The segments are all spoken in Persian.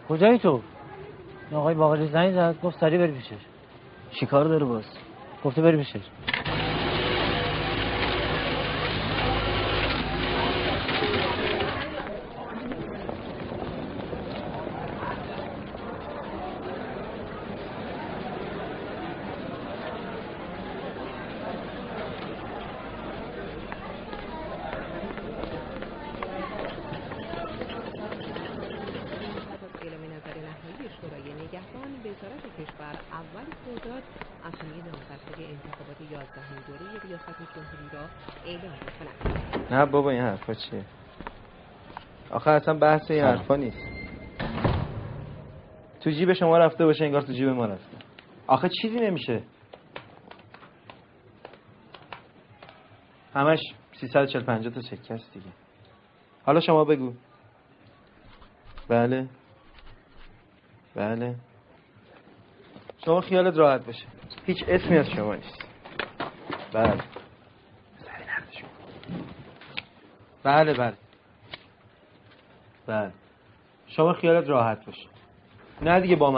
کجایی تو؟ آقای باقری زنگ زد گفت سریع بری پیشش. چی کار داره باز؟ گفته بری پیشش. نه بابا این حرفا چیه؟ آخه اصلا بحث این حرفا نیست. تو جیب شما رفته باشه انگار تو جیب ما رفته. آخه چیزی نمیشه. همش 340 تا چکه است دیگه. حالا شما بگو. بله شما خیالت راحت باشه، هیچ اسمی از شما نیست. بله شما خیالت راحت باشه. نه دیگه با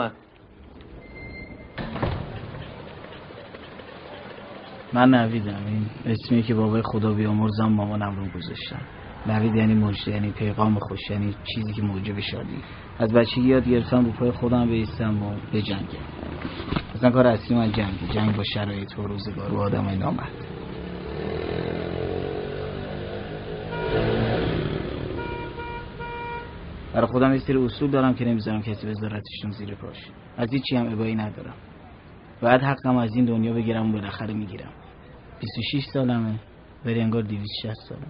من نویدم. این اسمی که بابای خدا بیامرزم مامانم رو گذاشتم. نوید یعنی مژده، یعنی پیغام خوش، یعنی چیزی که موجب شادی. از بچگی یاد گرفتم رو پای خودم بایستم و بجنگم. اصلا کار اصلی من جنگ با شرایط و روزگار و آدمای نامرد. برای خودم یه سری اصول دارم که نمیذارم کسی بذارتشون زیر پاش. از هیچی هم ابایی ندارم. باید حقم از این دنیا بگیرم و بالاخره میگیرم. 26 سالمه ولی انگار 260 سالم.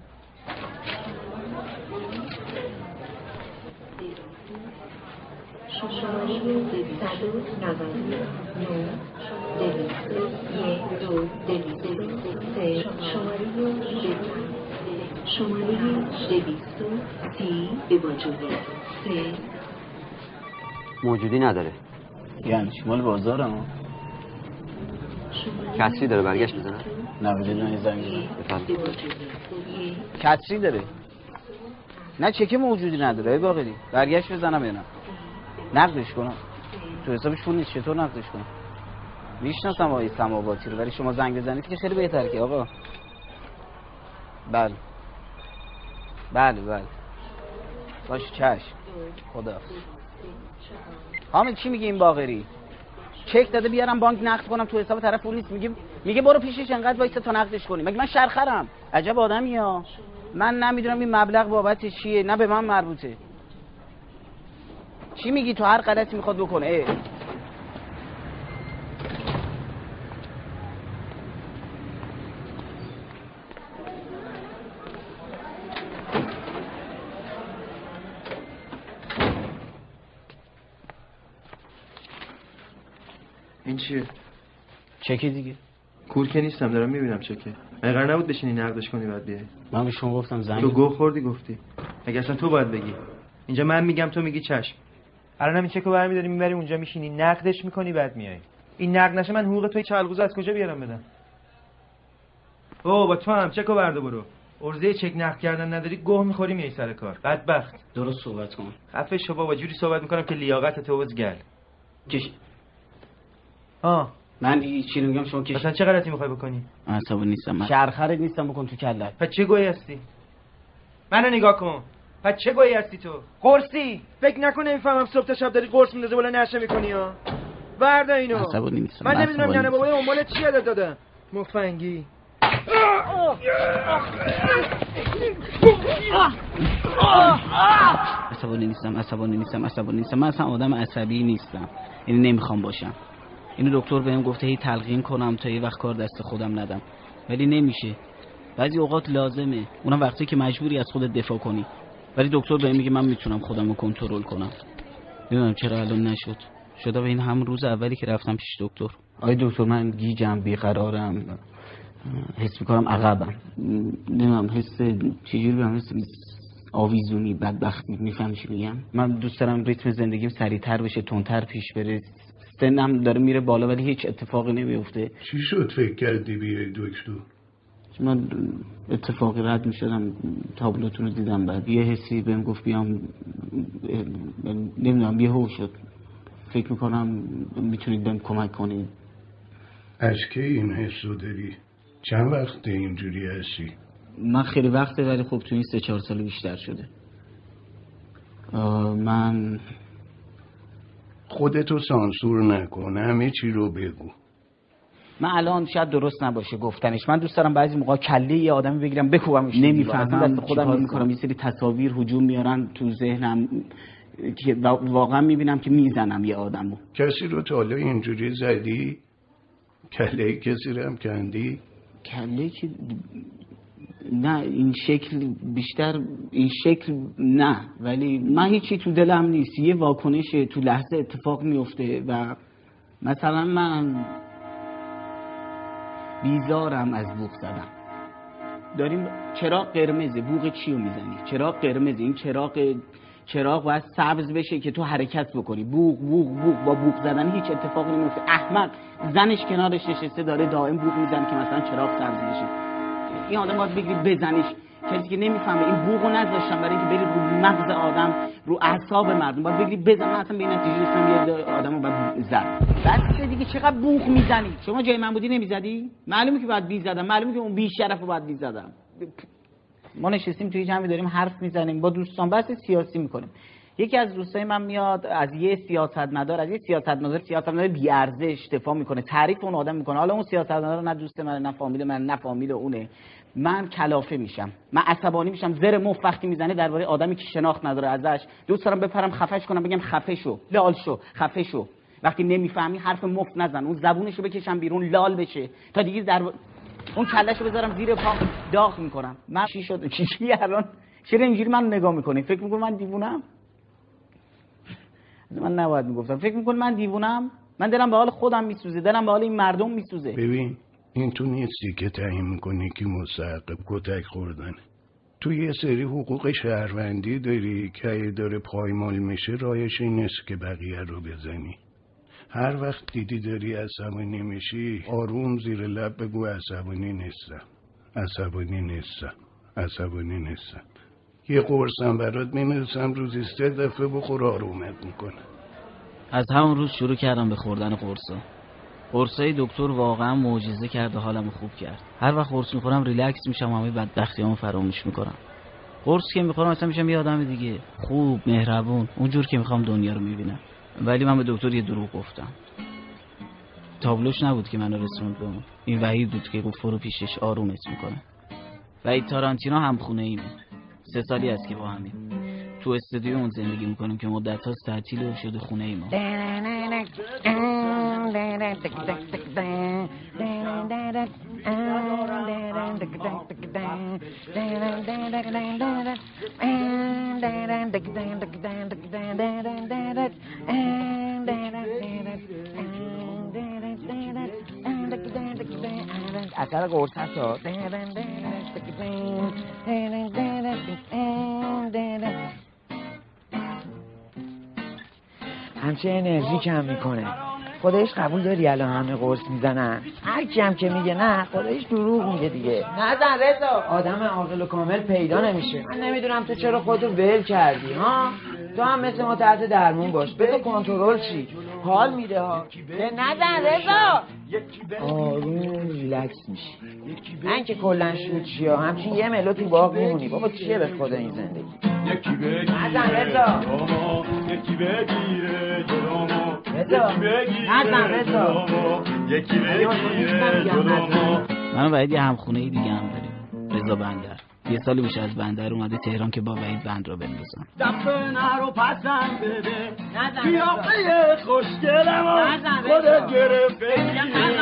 شماره 230 به وجوده. موجودی نداره. یعنی مال بازارم. کسری داره برگشت بزنم؟ نه بدون زنگ بزن. کسری داره. نه چکه موجودی نداره. ای باقری برگشت بزنم یا نه؟ نقدش کنم. تو حسابش پول نیست، چطور نقدش کنم؟ میشناسم آقای سماواتی رو، ولی شما زنگ بزنید که خیلی بهتره که آقا. بله باشه چشم. خدا. حامد چی میگه این باقری؟ چک داده بیارم بانک نقد کنم، تو حساب طرف پول نیست. میگه برو پیشش انقدر وایسا تا نقدش کنی. مگه من شرخرم؟ عجب آدمیه. من نمیدونم این مبلغ بابتش چیه، نه به من مربوطه. چی میگی؟ تو هر غلطی میخواد بکنه. این چیه؟ چکی دیگه. کور که نیستم، دارم میبینم چکه. مگه قرار نبود بشینی نقدش کنی بعد بیای؟ من به شما گفتم زنگ. تو گو خوردی گفتی. مگه اصلا تو باید بگی؟ اینجا من میگم تو میگی چشم. الان این چکو برمی‌داری میبری اونجا میشینی نقدش میکنی بعد میای. این نقد نشه من حقوق توی چلغوزه از کجا بیارم بدم؟ با تو هم چکو برده برو. ارزه چک نقد کردن نداری گوه میخوری میای سر کار. بدبخت. درست صحبت کن. خفه شو بابا، جوری صحبت میکنم که لیاقت تو وزگل. من چی میگم شما که مثلا چه غلطی میخوای بکنی؟ عصبی نیستم من. شرخره نیستم بکن تو کلت. پس چه گویی هستی؟ منو نگاه کن. پس چه گویی هستی تو؟ قرصی. فکر نکنه میفهمم صبح تا شب داری قرص میندازه بالا نشه میکنی ها. وردا اینو. عصبی نیستم. من نمیدونم ننه بابای اونمال چی یادت دادن. مفنگی. عصبانی نیستم. من اصلا آدم عصبی نیستم. یعنی نمیخوام باشم. اینو دکتر بهم گفته هی تلقین کنم تا یه وقت کار دست خودم ندم، ولی نمیشه. بعضی اوقات لازمه، اونم وقتی که مجبوری از خودت دفاع کنی. ولی دکتر بهم میگه من میتونم خودم رو کنترل کنم. نمیدونم چرا الان نشد. شده به این هم روز اولی که رفتم پیش دکتر. آی دکتر من گیجم، بیقرارم، حس میکنم عقبم. نمیدونم حس چجوری بهم، حس آویزونی، بدبختی. میفهمی چی میگم؟ من دوست دارم ریتم زندگیم سریعتر بشه، تندتر پیش بره. سنم داره میره بالا ولی هیچ اتفاقی نمیفته. چی شد فکر کردی بیای دکتر؟ من اتفاقی رد میشدم تابلوتون رو دیدم، بعد یه حسی بهم گفت بیام، نمیدونم یه هو شد. فکر میکنم میتونید بهم کمک کنید. از کی این حس رو داری؟ چند وقت اینجوری هستی؟ من خیلی وقته، ولی خب تو این 3-4 سال بیشتر شده. من خودتو سانسور نکن، همه چی رو بگو. من الان شاید درست نباشه گفتنش، من دوست دارم بعضی موقع کله یه آدمی بگیرم بکوبمش. نمیفهمم خودم میکنم، یه سری تصاویر هجوم میارن تو ذهنم که واقعا میبینم که میزنم یه آدمو. کسی رو تا حالا اینجوری زدی؟ کله کسی رو هم کندی؟ کله که نه این شکل، بیشتر این شکل نه، ولی من هیچی تو دلم نیست، یه واکنش تو لحظه اتفاق میفته و مثلا من بیزارم از بوق زدن. داریم چراغ قرمزه، بوق چی رو میزنی؟ چراغ قرمزه، این چراغ باید سبز بشه که تو حرکت بکنی. بوق بوق بوق، با بوق زدن هیچ اتفاقی نمیفته. احمق زنش کنارش نشسته داره دائم بوق میزنه که مثلا چراغ سبز بشه. این آدم باید بگیری بزنیش. کسی که نمیفهمه این بوقو نذاشتم برای اینکه بری رو مغز آدم، رو اعصاب مردم، باید بگیری بزن. من اصلا به این نتیجه رسیدم یه آدمو باید زد. بعد دیگه چقدر بوق میزنی؟ شما جای من بودی نمیزدی؟ معلومه که باید میزدم، معلومه که اون بی شرفو باید میزدم. ما نشستیم توی جمعی داریم حرف میزنیم با دوستان، بحث سیاسی میکنیم. یکی از دوستای من میاد از یه سیاستمدار بی ارزش دفاع میکنه، تعریف اون آدم میکنه. حالا اون سیاستمدار نه دوست من، نه فامیل من، نه فامیل اونه. من کلافه میشم، من عصبانی میشم، زر مخ وقتی میزنه درباره آدمی که شناخت نداره ازش. دوست دارم بپرم خفش کنم، بگم خفه شو، لال شو، خفه شو. وقتی نمیفهمی حرف مفت نزن، اون زبونشو بکشم بیرون، لال بشه تا دیگه اون کلهشو بذارم زیر پا داغ میکنم. من چی شد؟ چی الان چرا اینجوری من نگاه میکنی؟ فکر میکنی من دیوونم؟ من نباید میگفتم. فکر میکنی من دیوونم؟ من دلم به حال خودم میسوزه، دلم به حال این مردم میسوزه. ببین این تو نیستی که تعیین میکنی که مستحق کتک خوردن. تو یه سری حقوق شهروندی داری که اگه داره پایمال میشه رایش این نیست که بقیه رو بزنی. هر وقت دیدی داری عصبانی میشی آروم زیر لب بگو عصبانی نیستم. یه قرصم برات مینویسم روزی 3 دفعه بخور آرومت میکنه. از همون روز شروع کردم به خوردن قرصای دکتر واقعا معجزه کرد و حالمو خوب کرد. هر وقت قرص میخورم ریلکس میشم، همه بدبختیامو فراموش میکنم. قرص که میخورم اصلا میشم یه آدم دیگه، خوب، مهربون، اونجور که میخوام دنیا رو میبینم. ولی من به دکتر یه دروغ گفتم. تابلوش نبود که منو رسوند به اون. این وحید بود که گفت فرو پیشش آرومت میکنه. وحید تارانتینو هم خونه ایمه. 3 سالی است که با همین تو استودیو اون زندگی میکنیم که مدت هاست تعطیل شده خونه ای ما. اثر قرص هست. همچه انرژی کم میکنه. خودش قبول داری الان همه قرص میزنن؟ هر کی هم که میگه نه خودش دروغ میگه دیگه. نزن رضا، آدم عاقل و کامل پیدا نمیشه. من نمیدونم تو چرا خودتو ول کردی ها؟ تو هم مثل ما تحت درمون باش، بذار کنترل چی، حال میده ها. نزن رضا، آروم ریلکس میشی. من که کلن شد چی ها، همچین یه ملو تو باغ میمونی. بابا چیه به خدا این زندگی؟ یکی بگیره نزن رضا، یکی بگیره جلومو، نزن رضا، یکی بگیره جلومو. من و وحید یه همخونه ای دیگه هم داریم، رضا بندر. یه سالی میشه از بندر اومده تهران که با وحید بند را بندازم. دفعه نرو پسند بده قیافه خوشگلمو خودت گرفته.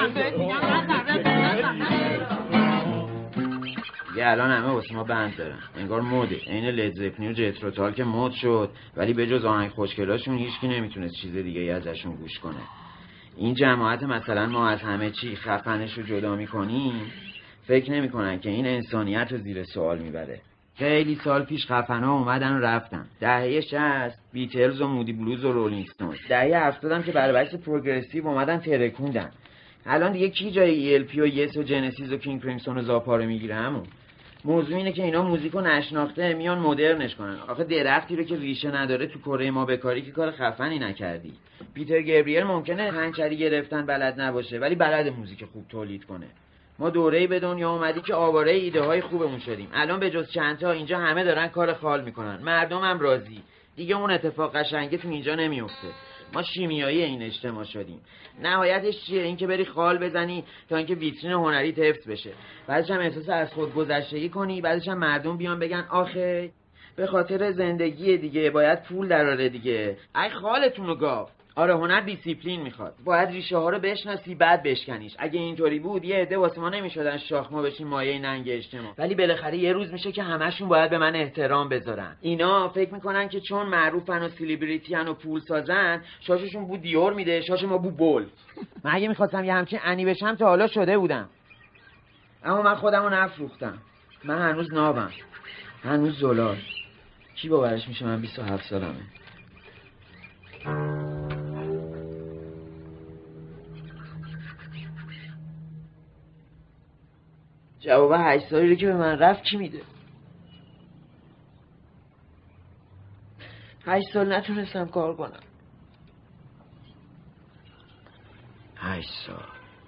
یه الان همه واسه ما بند دارن، انگار موده. این لدزپنی و جتروتال که مد شد، ولی به جز آهنگ خوشگلاشون هیچکی نمیتونست چیز دیگه ای ازشون گوش کنه. این جماعت مثلا ما از همه چی خفنش رو جدا میکنیم، فکر نمیکنن که این انسانیت رو زیر سوال میبره. خیلی سال پیش خفنا اومدن و رفتن. دهه 60 بیتلز و مودی بلوز و رولینگ استونز. دهه 70 هم که برای بحث پروگرسیو اومدن ترکوندن. الان دیگه کی جای ELP و یس و جنسیس و کینگ کریمسون و زاپا رو میگیره؟ همون موضوع اینه که اینا موزیکو نشناخته میان مدرنش کنن. آخه درختی رو که ریشه نداره تو کره ما بکاری که کار خفنی نکردی. پیتر گبریل ممکنه هنچری گرفتن بلد نباشه ولی بلد موزیک خوب تولید کنه. ما دوره‌ای به دنیا اومدی که آواره ایده های خوبمون شدیم. الان به جز چند تا اینجا همه دارن کار خال میکنن. مردم هم راضی. دیگه اون اتفاق قشنگه تو اینجا نمیفته. ما شیمیایی این اجتماع شدیم. نهایتش چیه؟ این که بری خال بزنی تا اینکه ویترین هنری حفظ بشه. بعدش هم احساس از خود گذشتگی کنی، بعدش هم مردم بیان بگن آخه به خاطر زندگی دیگه باید پول دراره دیگه. ای خالتونو گاو. آره هنر دیسیپلین میخواد. باید ریشه ها رو بشناسی بعد بشکنیش. اگه اینطوری بود یه عده واسه ما نمیشدن شاخ ما بشیم مایه ننگ اجتماع. ولی بالاخره یه روز میشه که همشون باید به من احترام بذارن. اینا فکر میکنن که چون معروفن و سلبریتی ان و پول سازن، شاششون بو دیور میده، شاش ما بو بول. من اگه میخواستم یه همچین انی بشم تا حالا شده بودم. اما من خودمو نفروختم. من هنوز نابم. هنوز زلال. کی باورش میشه من 27 سالمه. جواب 8 سالی رو که به من رفت کی میده؟ 8 سال نتونستم کار کنم. 8 سال.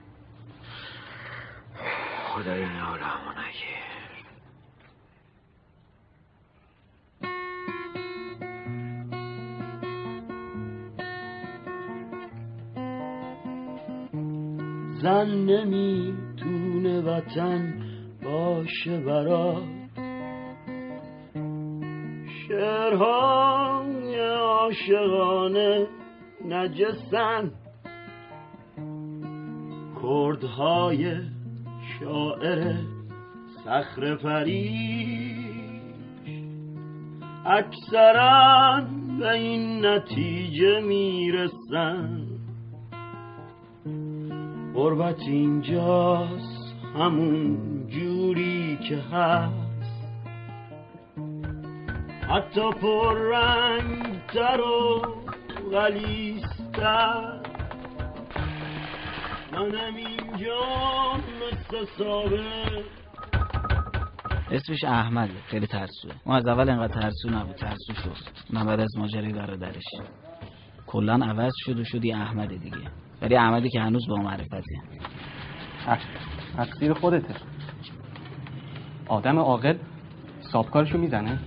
خدای نارمو نگیر. زن نمیتونه وطن باشه برات، شعرهای عاشقانه نجسن، کردهای شاعر صخره پریش اکثرا به این نتیجه میرسن غربت اینجاست همون جوری که هست، حتی پر رنگ تر و غلیظتر. منم اینجا مثل سابق. اسمش احمده، خیلی ترسوه. اون از اول اینقدر ترسو نبود، ترسو شد. من بعد از ماجرای برادرش کلا عوض شد و شدی احمد دیگه. ولی احمدی که هنوز با معرفته. تقصیر خودته. آدم عاقل سابکارشو میزنه.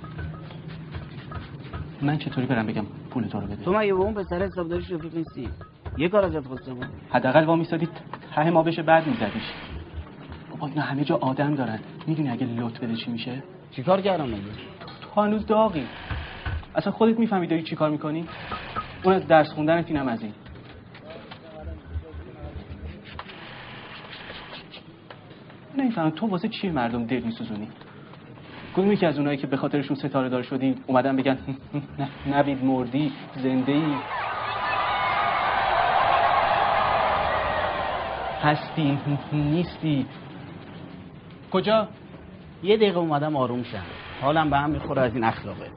من چطوری برم بگم پول تو رو بده؟ تو مگه با اون پسر حسابداریش رفیق نیستی؟ یه کار ازت خواستم. حداقل وا میسادی ته ما بشه بعد میزدیش. بابا اینا همه جا آدم دارن. میدونی اگه لط بده چی میشه؟ چیکار کردم مگه؟ تو هنوز داغی. اصلا خودت میفهمی داری چی کار میکنی؟ اون از درس خوندنت اینم از این. نمیفهمم تو واسه چی مردم دل میسوزونی؟ کدومی که از اونایی که به خاطرشون ستاره دار شدی اومدن بگن نوید مردی زنده ای هستی نیستی کجا؟ یه دقیقه اومدم آروم شم. حالم به هم میخوره از این اخلاقت.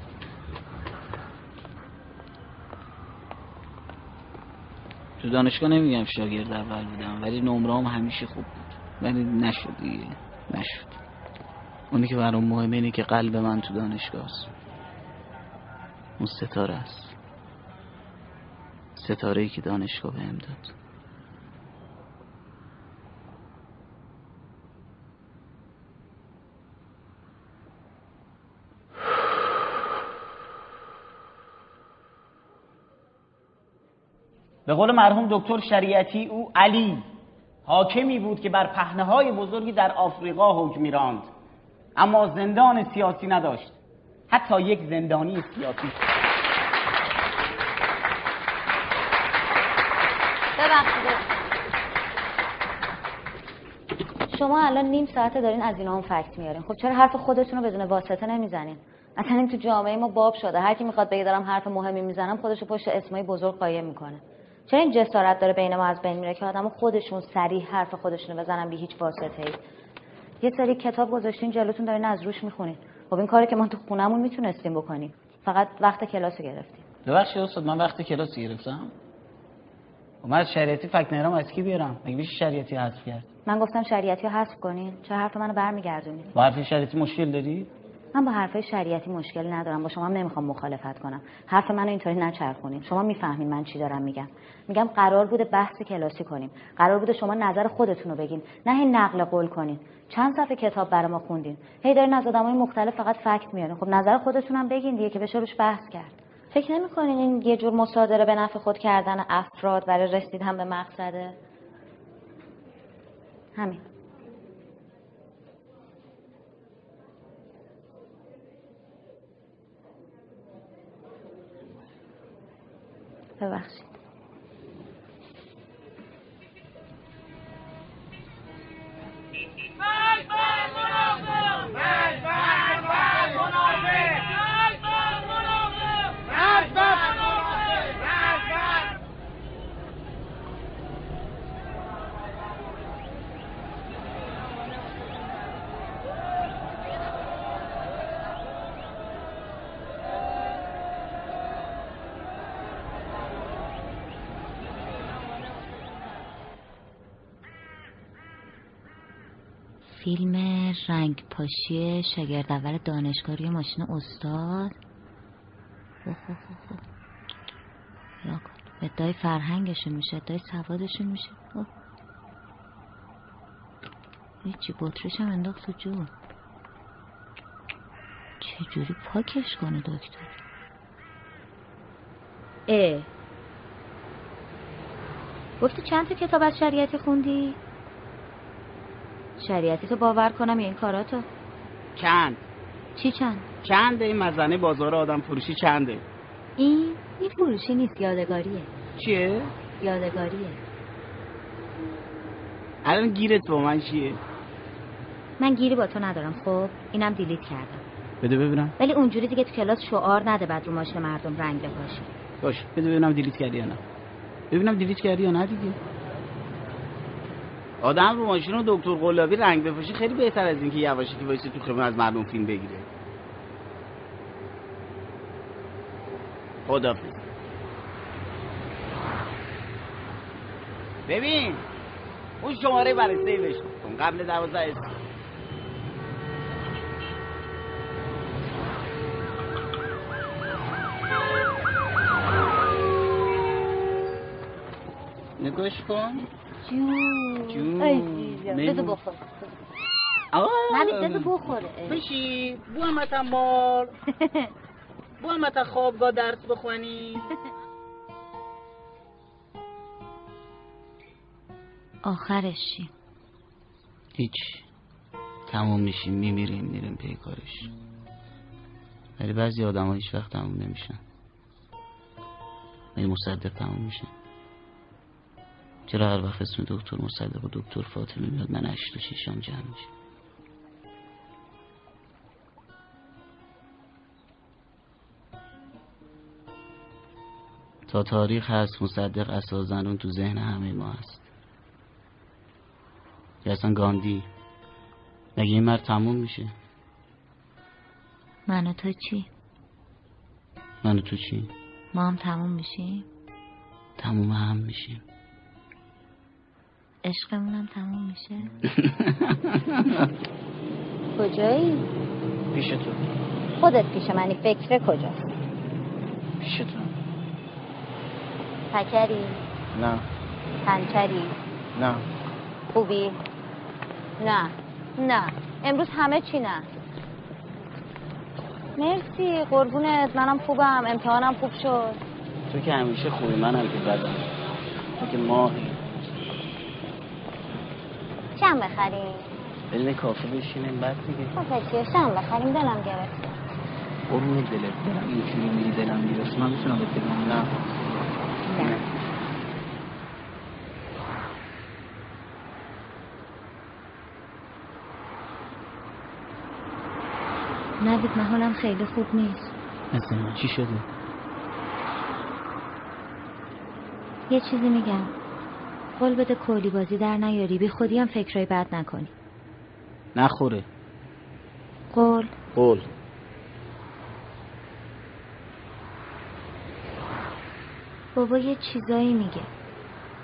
تو دانشگاه نمیگم شاگرد اول بودم ولی نمره‌ام همیشه خوب بود. ولی نشد دیگه. نشد. اونی که برام مهمه اینه که قلب من تو دانشگاه است. اون ستاره است. ستاره‌ای که دانشگاه بهم داد. به قول مرحوم دکتر شریعتی او علی حاکمی بود که بر پهنه‌های بزرگی در آفریقا حکم می‌راند، اما زندان سیاسی نداشت، حتی یک زندانی سیاسی. ببخشید شما الان نیم ساعته دارین از اینا هم فکت میارین. خب چرا حرف خودتون رو بدون واسطه نمیزنین؟ اصلا این تو جامعه ما باب شده. هر کی میخواد بگه دارم حرف مهمی میزنم خودشو پشت اسمای بزرگ قایم میکنه. چرا این جسارت داره بین ما از بین میره که آدمو خودشون صریح حرف خودشونو بزنن بی هیچ واسطه‌ای؟ یه سری کتاب گذاشتین جلوتون دارین از روش میخونین. خب این کاری که ما تو خونمون میتونستیم بکنیم، فقط وقت کلاس گرفتیم. ببخشید استاد من وقت کلاس گرفتم؟ من شریعتی فکت نرم از کی بیارم؟ مگه میشه شریعتی حذف کرد؟ من گفتم شریعتی رو حذف کنین، چرا حرف منو برمیگردونید؟ با حرف شریعتی مشکل داری؟ من با حرفای شریعتی مشکلی ندارم، با شما هم نمیخوام مخالفت کنم. حرف منو اینطوری نچرخونین. شما میفهمین من چی دارم میگم. میگم قرار بوده بحث کلاسی کنیم. قرار بوده شما نظر خودتون رو بگین، نه هی نقل قول کنین. چند صفحه کتاب برای ما خوندین. هی دارین از آدمای مختلف فقط فکت میارین. خب نظر خودتون هم بگین دیگه که بشه روش بحث کرد. فکر نمی‌کنین این یه جور مصادره به نفع خود کردن افراد برای رسیدن به مقصده؟ همین. ببخشید. فیلم رنگ پاشی شاگرد اول دانشگاه روی ماشین استاد. یا کن ادعای فرهنگشون میشه، ادعای سوادشون میشه. هیچی بطرش هم انداخت تو جو. چجوری پاکش کنه دکتر؟ گفتی چند تا کتاب از شریعتی خوندی؟ شریعتی تو باور کنم یا این کاراتو؟ چند؟ چی چند؟ چنده این مزنه بازار آدم فروشی چنده؟ این فروشی نیست، یادگاریه. چیه؟ یادگاریه. الان گیرت با من چیه؟ من گیری با تو ندارم. خب اینم دیلیت کردم. بده ببینم. ولی اونجوری دیگه تو کلاس شعار نده بعد رو ماشین مردم رنگ بپاشی. باش بده ببینم دیلیت کردی یا نه. ببینم دیلیت کردی یا نه دیگه. آدم رو ماشین و دکتر قلابی رنگ بپاشه خیلی بهتر از این که یواشکی که وایسی تو خیابون از مردم فیلم بگیره. خدافظ. ببین اون شماره برای سیوش کن قبل 12 اسم. نگاش کن. جون بذار بخور. نبید بذار بخوره. بشی بو همتا مال بو همتا خوابگاه درس بخوانی. آخرش چی؟ هیچ. تموم میشیم میریم پی کارش. ولی بعضی آدم ها هیچ وقت تموم نمیشن. ولی مصدق تموم میشن. چرا هر وقت اسم دکتر مصدق و دکتر فاطمه میاد من اشک تو چشام جمع میشه؟ تا تاریخ هست مصدق اساساً تو ذهن همه ما هست. یا اصلا گاندی مگه این مرد تموم میشه؟ من و تو چی؟ من و تو چی؟ ما هم تموم میشیم؟ تموم هم میشیم. عشقمون هم تموم میشه؟ کجایی؟ پیش تو. خودت پیش منی، فکر کجاست؟ پیش تو. پکری؟ نه. پنچری؟ نه. خوبی؟ نه امروز همه چی نه. مرسی قربونت، منم خوبم، امتحانم خوب شد. تو که همیشه خوبی، منم که بدم. تو که ماهی. شم بخریم؟ بریم کافه بشینیم بعد دیگه. کافه چیه؟ شم بخریم، دلم گرفته. قربون دلت برم اینجوری میری دلم میرسه. من میتونم بهت بگم نه. نبید من حالم خیلی خوب نیست. مثلا چی شده؟ یه چیزی میگم، قول بده کولی بازی در نیاری، بی خودی هم فکرای بد نکنی. نخوره. قول. بابا یه چیزایی میگه.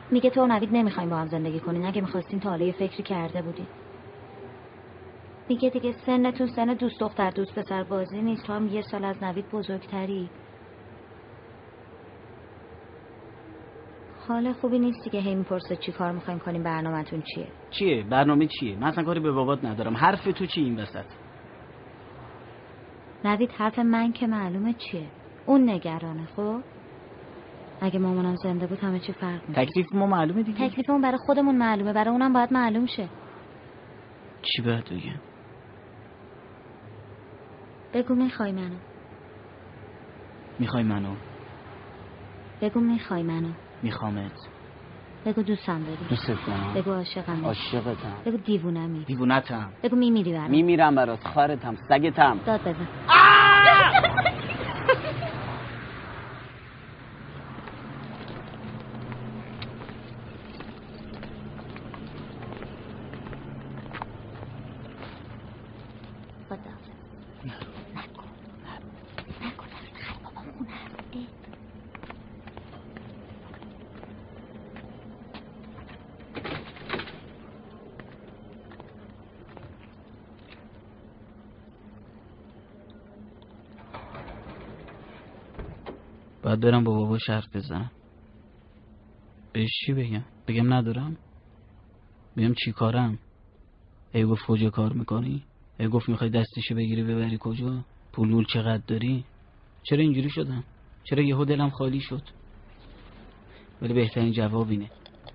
میگه تو و نوید نمیخوایم با هم زندگی کنین، اگه میخواستین تا حالا یه فکری کرده بودین. میگه دیگه سنتون سن دوست دختر دوست پسر بازی نیست، تو هم 1 سال از نوید بزرگتری. حال خوبی نیست دیگه، هی میپرسه چی کار میخوایم کنیم، برنامه‌تون چیه؟ چیه؟ برنامه چیه؟ من اصلا کاری به بابات ندارم. حرف تو چی این وسط؟ نوید حرف من که معلومه چیه. اون نگرانه. خب اگه مامانم زنده بود همه چی فرق می‌کرد. تکلیف ما معلومه دیگه. تکلیفمون برای خودمون معلومه، برای اونم باید معلوم شه. چی باید بگم؟ بگو میخوای منو. میخوای منو؟ بگو میخوای منو. میخوامت. بگو دوستم داری. دوستت دارم. بگو عاشقم. عاشقتم. بگو دیوونمی. دیوونتم. بگو میمیری برام. میمیرم برات، خارتم، سگتم. داد بزن. باید برم با باباش حرف بزنم. بهش چی بگم؟ بگم ندارم؟ بگم چی کارم؟ ای گفت کجا کار میکنی؟ ای گفت میخوای دستشو بگیری ببری کجا؟ پولول چقدر داری؟ چرا اینجوری شدم؟ چرا یهو دلم خالی شد؟ ولی بهترین جواب اینه.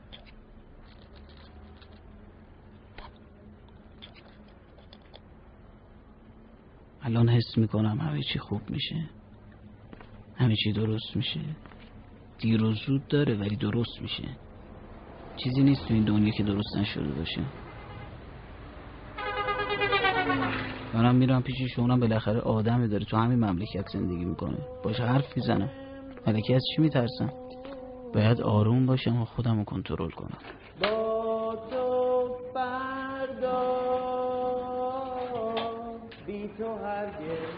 الان حس میکنم همه چی خوب میشه، همه چی درست میشه. دیر و زود داره ولی درست میشه. چیزی نیست تو این دنیا که درست نشده باشه. منم میرم پیشش، اونم بالاخره آدمی داره، تو همین مملکت زندگی میکنه، باشه حرف میزنم. الکی از چی میترسم؟ باید آروم باشم و خودم رو کنترل کنم. با تو فردا بی تو هرگز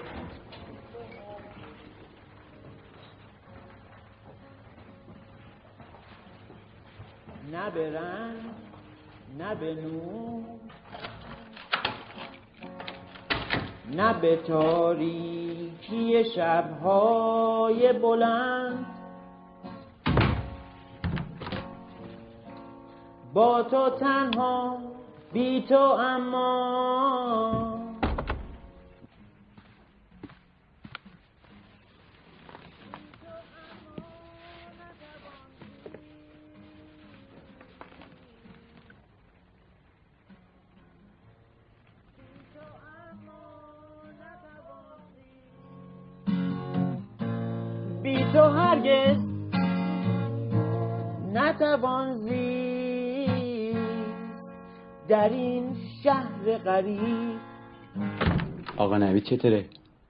نه به رنگ نه به نور نه به تاریکی شب‌های بلند، با تو تنها بی تو اما بی تو هرگز نتوان زیست در این شهر غریب. آقا نوید چطوره؟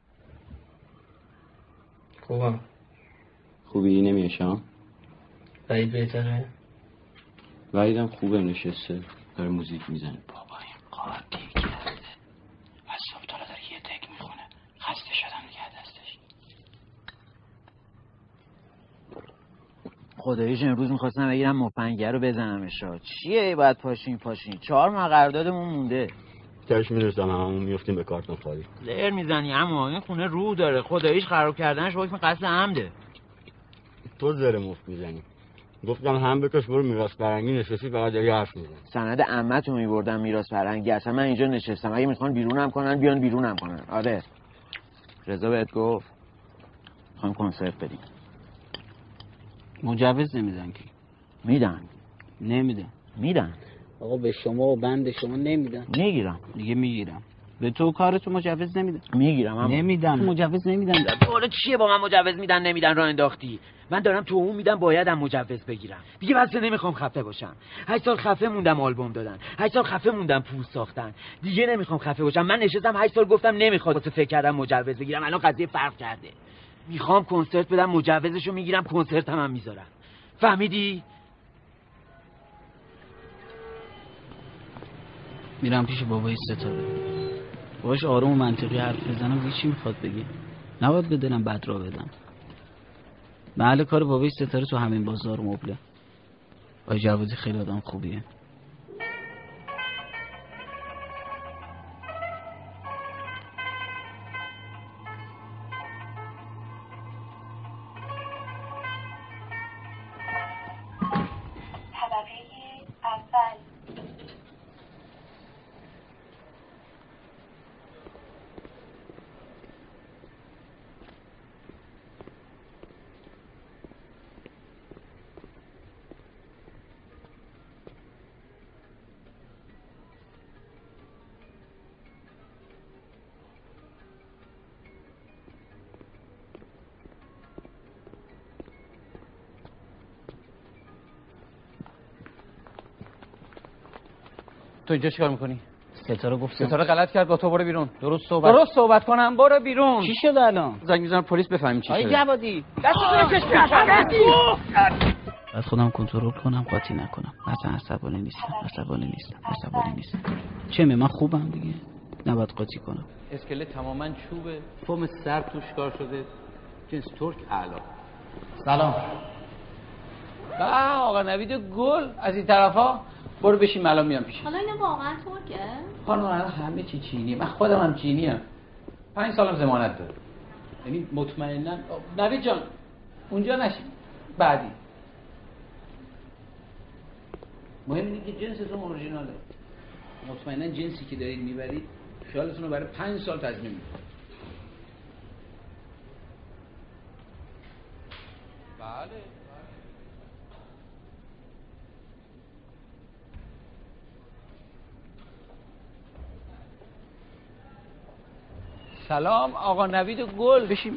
خوبم. خوبی؟ نمیه شام؟ وحید بهتره؟ وحیدم خوبه، نشسته داره موزیک میزنه. بابا این قاطی کرده از صبح تا داره یه تک میخونه، خسته شدم دیگه دستش. خداییش امروز میخواستم بگیرم مفنگر رو بزنمش. چیه باید پاشین 4 ماه قراردادمون مونده. تاش میرسم هممون میفتیم به کارتون خالی. لر میزنی اما این خونه روح داره، خداییش خراب کردنش حکم قتل عمده. تو زره مفت میزنی. گفتم هم بکش برو میراث فرهنگی نشستی فقط داری حرف میزنی. سند عمتو میبردم میراث فرهنگی، اصلا من اینجا نشستم، اگه میخوان بیرونم کنن بیان بیرونم کنن. آره رضا بهت گفت میخوام کنسرت بدیم. مجوز نمیدن کی؟ میدن. نمیدن. میدن. آقا به شما و بند شما نمیدن. میگیرم. دیگه میگیرم. به تو کارتو مجوز نمیدن. میگیرم اما نمیدن. مجوز نمیدن. حالا چیه با من مجوز میدن نمیدن راه انداختی؟ من دارم تو اون میدم بایدم مجوز بگیرم. دیگه واسه نمیخوام خفه باشم. 8 سال خفه موندم آلبوم دادن. 8 سال خفه موندم پول ساختن. دیگه نمیخوام خفه باشم. من نشستم 8 سال گفتم نمیخواد، واسه فکر کردم مجوز بگیرم. الان قضیه فرق کرده. میخوام کنسرت بدم، مجوزشو میگیرم، کنسرتم هم میذارم. فهمیدی؟ میرم پیش بابای ستاره، باش آروم و منطقی حرف بزنم. دیگه چی میخواد بگه؟ نباید به دلم بد را بدم. محل کار بابای ستاره تو همین بازار مبله. آقای جوادی خیلی آدم خوبیه. تو اینجا چیکار میکنی؟ ستاره گفتم. ستاره غلط کرد با تو، برو بیرون. درست صحبت کنم، برو بیرون. چی شد الان؟ زنگ میزنم پلیس بفهمیم چی شده. آقای جوادی دستتون کش بعد خودم کنترل کنم، قاطی نکنم. مثلا عصبانی نیستم. چه من خوبم دیگه، نباید قاطی کنم. اسکله تماما چوبه، فرم سر توش کار شده، جنس ترک اعلا. سلام. آقا نوید گل از این طرفا. برو بشین، الان میام پیش. حالا اینو واقعا ترکه؟ خانم الان همه چی چینیه. من خودم هم چینی ام. 5 سالم ضمانت داره. یعنی مطمئنا نوید جان اونجا نشین. بعدی مهم اینه که جنستون اورجیناله. مطمئنا جنسی که دارید میبرید خیالتون رو برای 5 سال تضمین میکنه. بله. سلام آقا نوید گل. بشین.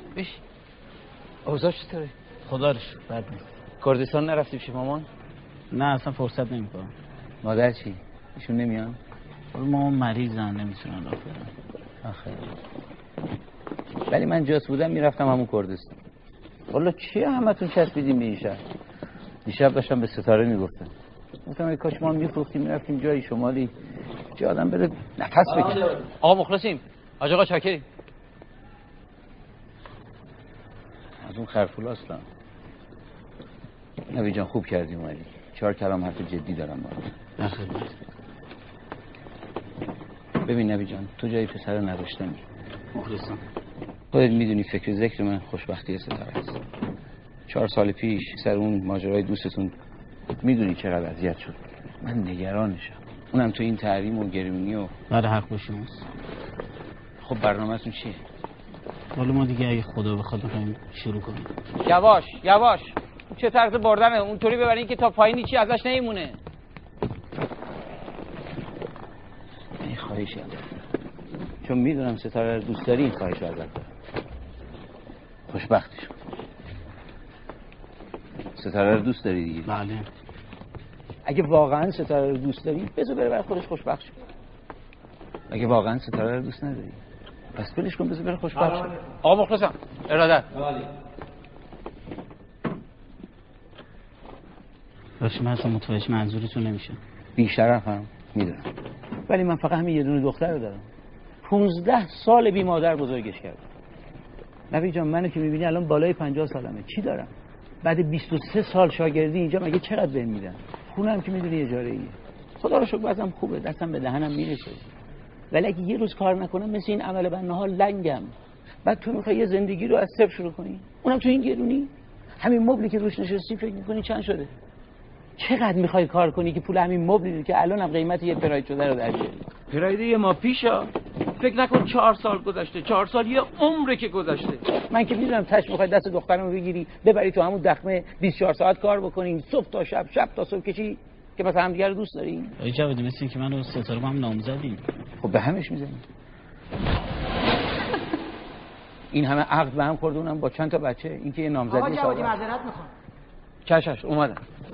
اوضاع چطوره؟ خدا رو شکر بد نیست. کردستان نرفتی پیش مامان؟ نه اصلا فرصت نمیکنم. مادر چی؟ ایشون نمیان؟ مامان مریضن نمیتونن راه برن. آخه ولی من جاس بودم میرفتم همون کردستان. والا چیه همتون چسبیدیم به این شهر؟ دیشب داشتم به ستاره میگفتم. گفتم ای کاش ما میفروختیم میرفتیم جایی شمالی، جای آدم بره نفس بکشه. آقا مخلصیم. حاج آقا شاکریم. از اون خرفولا هستم. نوید جان خوب کردی اومدی. 4 کلام حرف جدی دارم با. ببین نوید جان تو جای پسر رو نداشتنی. مخلصم. خودت میدونی فکر ذکر من خوشبختی ستاره است. 4 سال پیش سر اون ماجرای دوستتون میدونی چقدر اذیت شد. من نگرانشم. اونم تو این تحریم و گرونی و بعد حق با شماست. خب برنامه‌تون چیه؟ حالا ما دیگه اگه خدا بخواد می‌خوایم شروع کنیم. یواش چه طرز بردنه؟ اونطوری ببرین که تا پایینی چی ازش نمیمونه. این خواهشه چون میدونم ستاره رو دوست داری، این خواهش رو ازت دارم. خوشبختش کن. ستاره رو دوست داری دیگه؟ بله. اگه واقعا ستاره رو دوست داری بذار بره برای خودش خوشبخت شه. اگه واقعا ستاره رو دوست نداری پس ولش کن، بذار بره خوشبخت شه. آقا مخلصم. ارادت. باشه من اصلا متوجه منظورتون نمیشه. بیشرفم میدونم، ولی من فقط همین یه دونه دختر رو دارم. 15 سال بی مادر بزرگش کردم. نوید جان منو که میبینی الان بالای 50 سالمه، چی دارم؟ بعد 23 سال شاگردی اینجا مگه چقدر بهم میدن؟ خونم که میدونی اجاره ایه. خدا رو شکر وضعم خوبه، دستم به دهنم میرسه. ولی اگه یه روز کار نکنم مثل این عمل بناها لنگم. بعد تو میخوای یه زندگی رو از صفر شروع کنی، اونم تو این گرونی. همین مبلی که روش نشستی فکر میکنی چند شده؟ چقدر میخوای کار کنی که پول همین مبلی که الان هم قیمت یه پراید شده رو در بیاری؟ پراید یه ما پیشا فکر نکن 4 سال گذشته. 4 سال یه عمره که گذشته. من که میدونم تاش میخوای دست دخترمو بگیری ببری تو همون دخمه 24 ساعت کار بکنین، صبح تا شب، شب تا صبح کشی که مثلا هم دیگه رو دوست دارین. آقای جوادی مثل اینکه من و ستاره با هم نامزدیم. خب به همش میزنیم. این همه عقد به هم خورد، اونم با چند تا بچه. این که یه نامزدی آقا جوادی معذرت میخوام. چشش اومدم.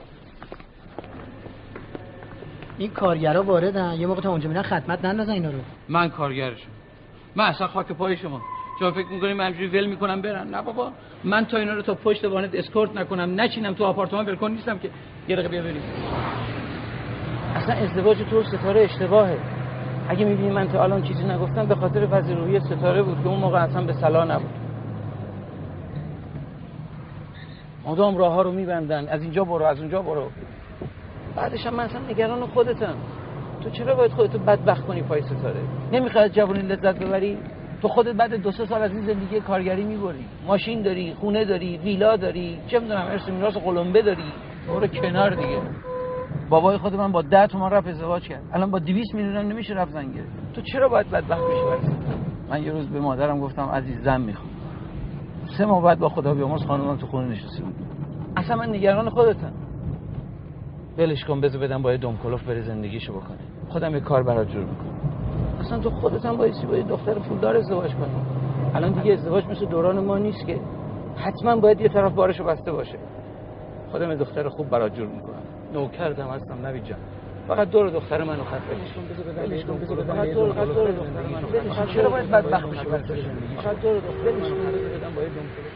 این کارگرا واردن، یه موقع تا اونجا میرن خدمت نندازن اینا رو. من کارگرشم. من اصلا خاک پای شما. شما فکر می‌کنید من همینجوری ول میکنم برن؟ نه بابا، من تا اینا رو تا پشت وانت اسکورت نکنم، نچینم تو آپارتمان بالکن نیستم که یه دقیقه بیا بریم. اصلا ازدواج تو ستاره اشتباهه. اگه می‌بینی من تا الان چیزی نگفتم به خاطر وضع روحی ستاره بود که اون موقع اصلا به صلاح نبود. مدام راه ها رو میبندن، از اینجا برو از اونجا برو. بعدش هم من اصلا نگران خودتم. تو چرا باید خودتو بدبخت کنی پای ستاره؟ نمیخواد جوونی لذت ببری؟ تو خودت بعد 2-3 سال از این زندگی کارگری میبری، ماشین داری، خونه داری، ویلا داری، چه میدونم ارث میراث قلمبه داری. برو کنار دیگه. بابای خود من با 10 تومن رفت ازدواج کرد، الان با 200 میلیون هم نمیشه رفت زن گرفت. تو چرا باید بدبخت بشی؟ من یه روز به مادرم گفتم عزیز زن میخوام. 3 ماه بعد با خدا بیامرز خانومم تو خونه نشسته بود. اصلا من نگران خودتم. ولش کن، بذار بدم با یه دمکلوف بره زندگیشو بکنه. خودم یه کار برات جور میکنم. اصلا تو خودت هم بایستی با یه دختر پولدار ازدواج کنی. الان دیگه ازدواج مثل دوران ما نیست که حتما باید یه طرف بارشو بسته باشه. خودم یه دختر خوب برات جور میکنم. نوکرتم هستم نوید جان. فقط دور دختر منو خط بکش. بذار بدم فقط دور دختر منو. چرا باید بدبخت بشی واسه زندگی؟ فقط دور دختر منو بدم با یه دمکلوف.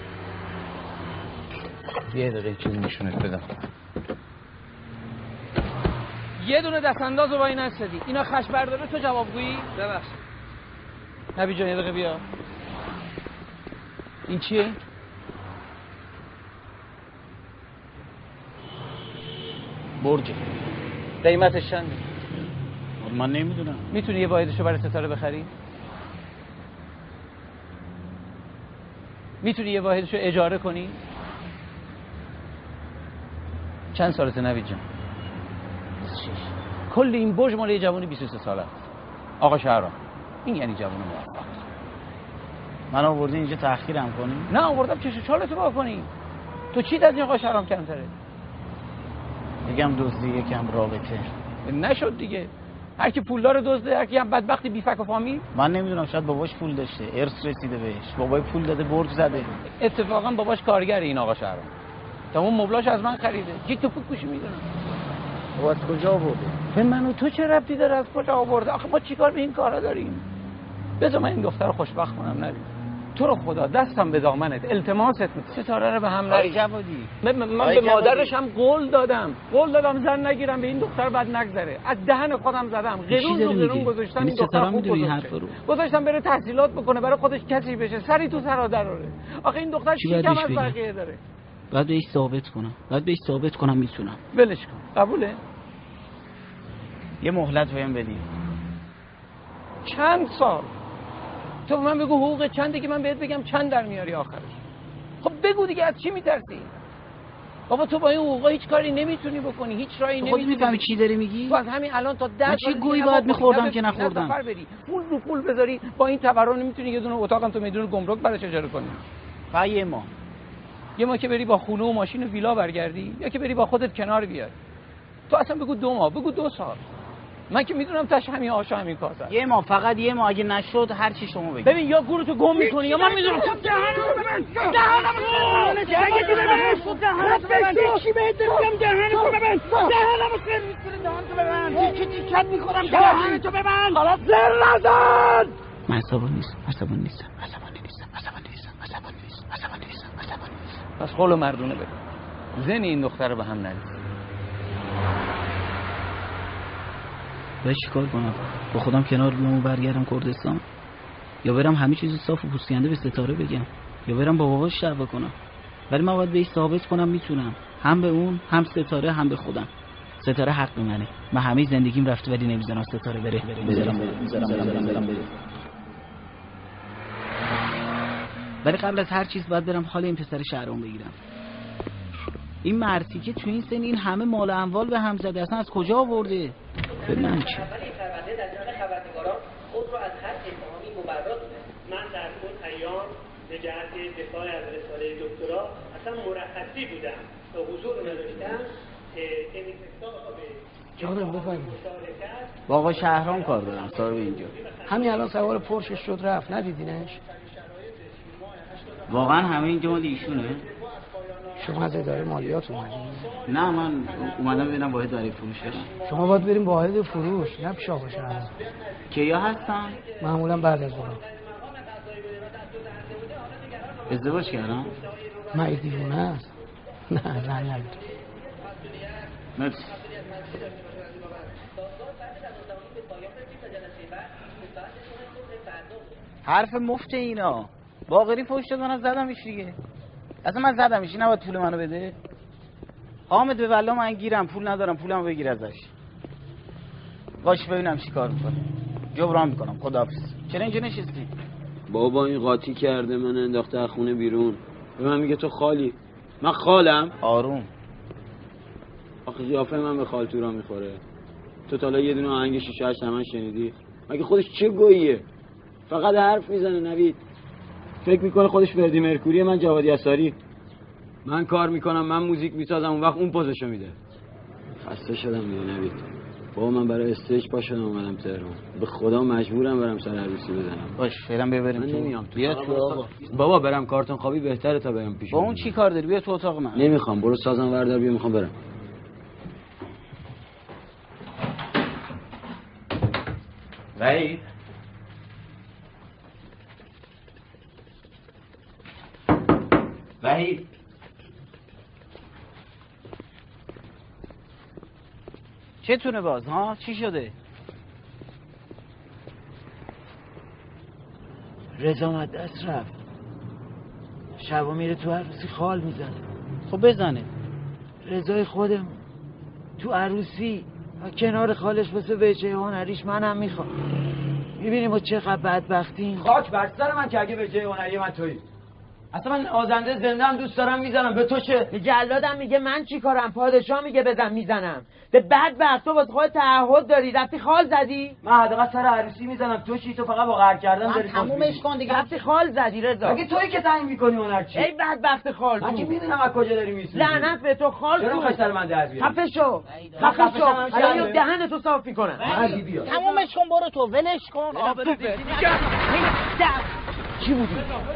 یه دقیقه چیزی نشونت بدم. یه دونه دست انداز رو با این نستدی. اینا خش برداره تو جوابگویی؟ ببخشید. نبی جان یه دقیقه بیا. این چیه؟ برج. قیمتش چنده؟ من نمیدونم. میتونی یه واحدشو برای ستاره بخری؟ میتونی یه واحدشو اجاره کنی؟ چند سالته نوید جان؟ 26. کل این برج مال یه جوانی 23 ساله است. آقا شهرام، این یعنی جوان موفق. من آوردی اینجا تأخیرم کنی؟ نه آوردم چشم چالتو با کنی. تو چی از این آقا شهرام کمتره؟ میگم دزدی یکم رابطه. نشد دیگه. هر کی پولدار دزده، هر کی هم بدبختی بی فک و فامیل. من نمیدونم، شاید باباش پول داشته، ارث رسیده بهش. بابای پول داده، برج زده. اتفاقا باباش کارگره این آقا شهرام. تمام مبلاش از من خریده. جیک تو پوک میدونم. از کجا آورده؟ به من و تو چه ربطی داره از کجا آورده؟ آخه ما چیکار به این کارا داریم؟ بذار من این دختر رو خوشبخت کنم نبید. تو رو خدا دستم به دامنت، التماست میکنم ستاره رو به هم نریز. جوادی من به مادرش هم قول دادم زن نگیرم، به این دختر بعد نگذره. از دهن خودم زدم، قرون گذاشتم این دختر خوب گذاشتم بره تحصیلات بکنه، برای خودش کسی بشه، سری تو سر داره. آخه این دختر چی کم از بقیه داره؟ بعد بهش ثابت کنم میتونم. ولش کن. قبوله؟ یه مهلت بهم بدی. چند سال؟ تو من بگو حقوق چنده که من بهت بگم چند در میاری آخرش. خب بگو دیگه، از چی میترسی؟ بابا تو با این حقوقا هیچ کاری نمیتونی بکنی، هیچ راهی نمیتونی. خودت میفهمی چی داری میگی؟ تو از همین الان تا 10 چه گویی باید میخوردم که نخوردم. سفر بری، پول رو پول بذاری، با این تورم نمیتونی یه دونه اتاقم تو میدون گمرک براش اجاره کنی. یه ما که بری با خونه و ماشین و ویلا برگردی، یا که بری با خودت کنار بیاری. تو اصلا بگو 2 ماه، بگو 2 سال. من که میدونم تاش همین آشا همین کاسه. یه ماه، فقط یه ماه. اگه نشد هر چی شما بگید. ببین یا گورتو گم میکنی یا من میدونم. دهنمو ببند. چی بهت میگم؟ دهنمو ببند. دهنمو سرویس ببند. تیکت میخورم. دهنتو ببند. خلاص زر نزن. من عصبانی نیستم. پس قولو مردونه بده. زن این دختر به هم نریز. باید چیکار کنم؟ با خودم کنار بیام و برگردم کردستان، یا برم همه چیزو صاف و پوسکنده به ستاره بگم، یا برم با باباش دعوا کنم؟ ولی من باید بهش ثابت کنم میتونم، هم به اون، هم ستاره، هم به خودم. ستاره حق منه. من همه زندگیم رفته ولی نمیذارم ستاره بره. ولی قبل از هر چیز باید برم حال این پسر شهرام بگیرم. این مرتی که تو این سن این همه مال و اموال به هم زده، اصلا از کجا آورده؟ ببینم چی. خود رو از هر اتهامی مبرا دونست. من در اون ایام به جهت دفاع از رساله دکترا اصلا مرخصی بودم تا حضور نداشتم که جانم بفرمایید. با آقا شهرام کار دارم صاحب اینجا. همین الان سوار پرشش شد رفت، ندیدینش؟ واقعا همه اینجا مال ایشونه؟ شما از اداره مالیات اومدین؟ نه من اومدم ببینم واحد اداره فروش دارم. شما باید بریم واحد فروش، نه پیش آقا شهرام. کیا هستن؟ معمولا بعد از اون. ازدواج کردم؟ من دیوونه است. نه زن ندارم. مرسی. حرف مفت اینا. باقری فوش داد من زدمش دیگه. اصلا من زدمش، نباید پول منو بده. حامد به والله من گیرم، پول ندارم، پولمو بگیر ازش. باش ببینم چی کار میکنه. جبران میکنم. خداحافظ. چرا اینجا نشستی؟ بابا این قاطی کرده من، انداخته از خونه بیرون. به من میگه تو خالی. من خالم؟ آروم. آخه قیافه من به خالتورا میخوره. تو تا حالا یه دونه آهنگ 6 8 من شنیدی؟ مگه خودش چه گوییه؟ فقط حرف میزنه. نوید فکر میکنه خودش فردی مرکوریه، من جواد یساری. من کار میکنم، من موزیک میسازم، اون وقت اون پوزشو میده. خسته شدم دیگه نوید. بابا من برای استیج پا شدم اومدم تهران. به خدا مجبورم برم سر عروسی بزنم. باش فعلا ببریم. من نمیام تو. بیا تو آقا. بابا برم کارتون خوابی بهتره تا برم پیش. با اون چی کار داری؟ بیا تو اتاق من. نمیخوام، برو سازم وردار بیا، میخوام برم. وحید وحید چتونه باز ها؟ چی شده؟ رضا مدرس رفت. شبا میره تو عروسی خال میزنه. خب بزنه. رضای خودمون تو عروسی و کنار خالش واسه وجه هنریش منم میخوام. میبینیم ما چقدر بدبختیم. خاک بر سر من که اگه وجه هنری من تویی. اصلا من آزنده زنده هم دوست دارم میزنم، به تو چه؟ جلادم میگه من چی کارم، پادشاه میگه بزن میزنم. به بدبخت تو واسه خودت تعهد داری، رفتی خال زدی؟ من حداقل سر عروسی میزنم، تو چی؟ تو فقط با قهر کردن داری. تمومش کن دیگه. رفتی خال زدی رضا. اگه تویی که تعیین میکنی هنر چی؟ ای بدبخت خال. من که میدونم از کجا داری میسوزی. لعنت به تو خال. چرا میخوای سر من در بیاری؟ خفه شو. خفه شو. الان دهنتو صاف میکنم. هرگی بیا. تمومش کن، برو تو ولش کن. چی بودی؟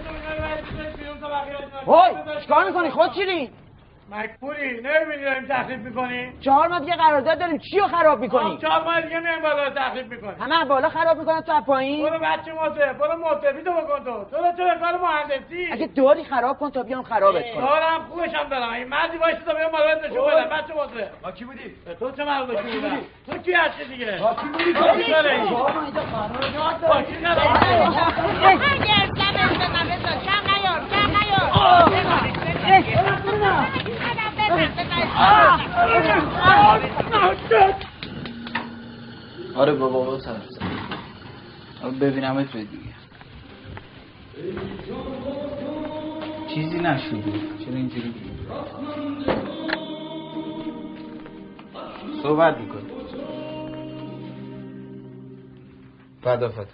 هوی چیکار میکنی؟ خود چیری؟ مکبوری نمیبینی داریم تخریب میکنی؟ 4 ماه دیگه قرارداد داریم، چی رو خراب میکنی؟ 4 ماه دیگه میایم بالا تخریب میکنی. همه بالا خراب میکنن تو از پایین؟ برو بچه موته، برو موتبی تو بکن تو به کار مهندسی. اگه داری خراب کن تا بیام خرابت کنم. دارم خوبش هم دارم. این مردی وایس تا بیام بالا نشون بدم. بچه موته. با کی بودی؟ تو چه مربوطی بودی؟ تو کی هستی دیگه؟ با کی بودی؟ با کی آره بابا ترس. ببینم تو دیگه. چیزی نشده. چرا اینجوری؟ صحبت میکنی. خدافظ.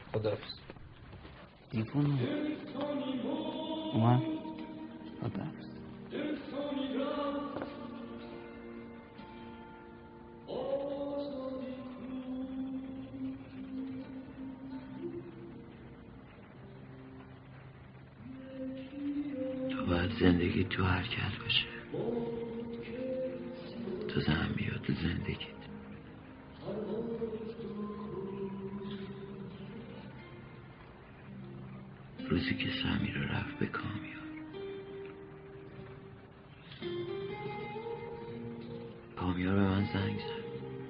تلفن اومد. خدافظ. باید زندگی تو حرکت باشه، تو زن بیاد تو زندگیت. روزی که سمیر رو رفت به کامیار به من زنگ زد،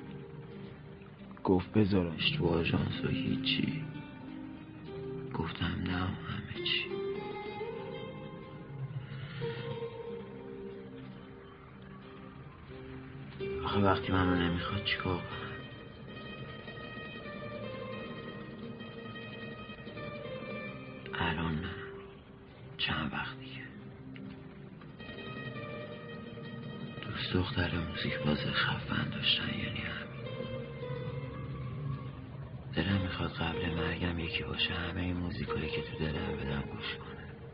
گفت بذارش تو آژانس و هیچی. گفتم نه همه چی. آخه وقتی منو نمیخواد چیکار کنم؟ الان نه، چند وقت دیگه. دوست دختر موزیک باز خفن داشتن، یعنی همین. دلم میخواد قبل مرگم یکی باشه همه این موزیکایی که تو دلم بدم گوش کنه.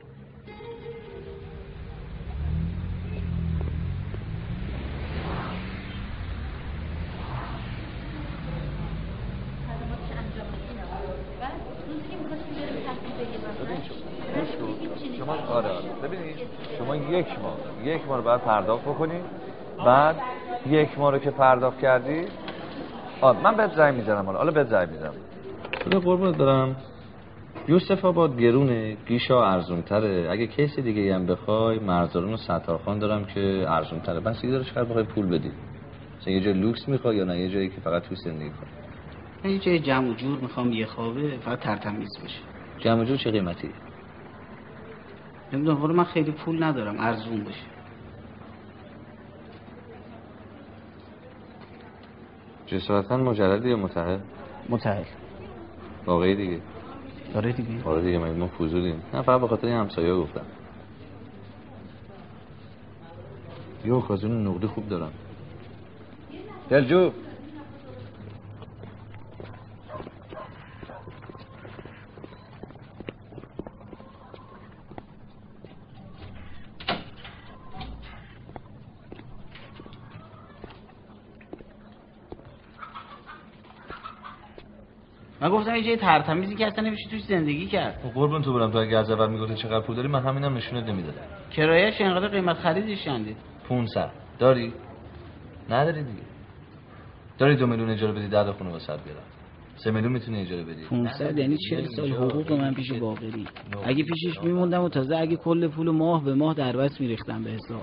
آره ببینید شما یک ماه رو باید پرداخت بکنید. بعد 1 ماه رو که پرداخت کردی من بهت زنگ میزنم. حالا بهت زنگ میزنم. خدا قربونت برم. یوسف آباد گرونه، گیشا ارزون تره. اگه کیس دیگه هم بخوای مرزارون و ستارخان دارم که ارزون تره. بس دیگه داره شاید بخوای پول بدی. مثلا یه جای لوکس میخوای یا نه یه جایی که فقط تو زندگی کنی؟ یه جای جمع و جور میخوام، یه خوابه فقط ترتمیز بشه. جمع و جور چه قیمتی؟ نمیدونم ولی من خیلی پول ندارم ارزون باشه. جسارتا مجرد یا متأهل؟ متأهل. واقعی دیگه. آره دیگه. آره دیگه ما فضولیم. نه فقط به خاطر این همسایه گفتم. یه خازون نقدی خوب دارم. دلجو من گفتم یه جای ترتمیزی که اصلا نمیشه توش زندگی کرد. قربون تو برم، تو اگه از اول میگفتی چقدر پول داری من همینم نشونت نمیدادم. کرایه‌اش اینقدر قیمت خریدش چنده؟ 500. داری؟ نداری دیگه. داری 2 میلیون اجاره بدی 10 خونه واسط بیارم. 3 میلیون میتونی اجاره بدی. 500 یعنی 40 سال حقوق من پیش باقری. اگه پیشش میموندم و تازه اگه کل پول ماه به ماه در بس میریختم به حساب.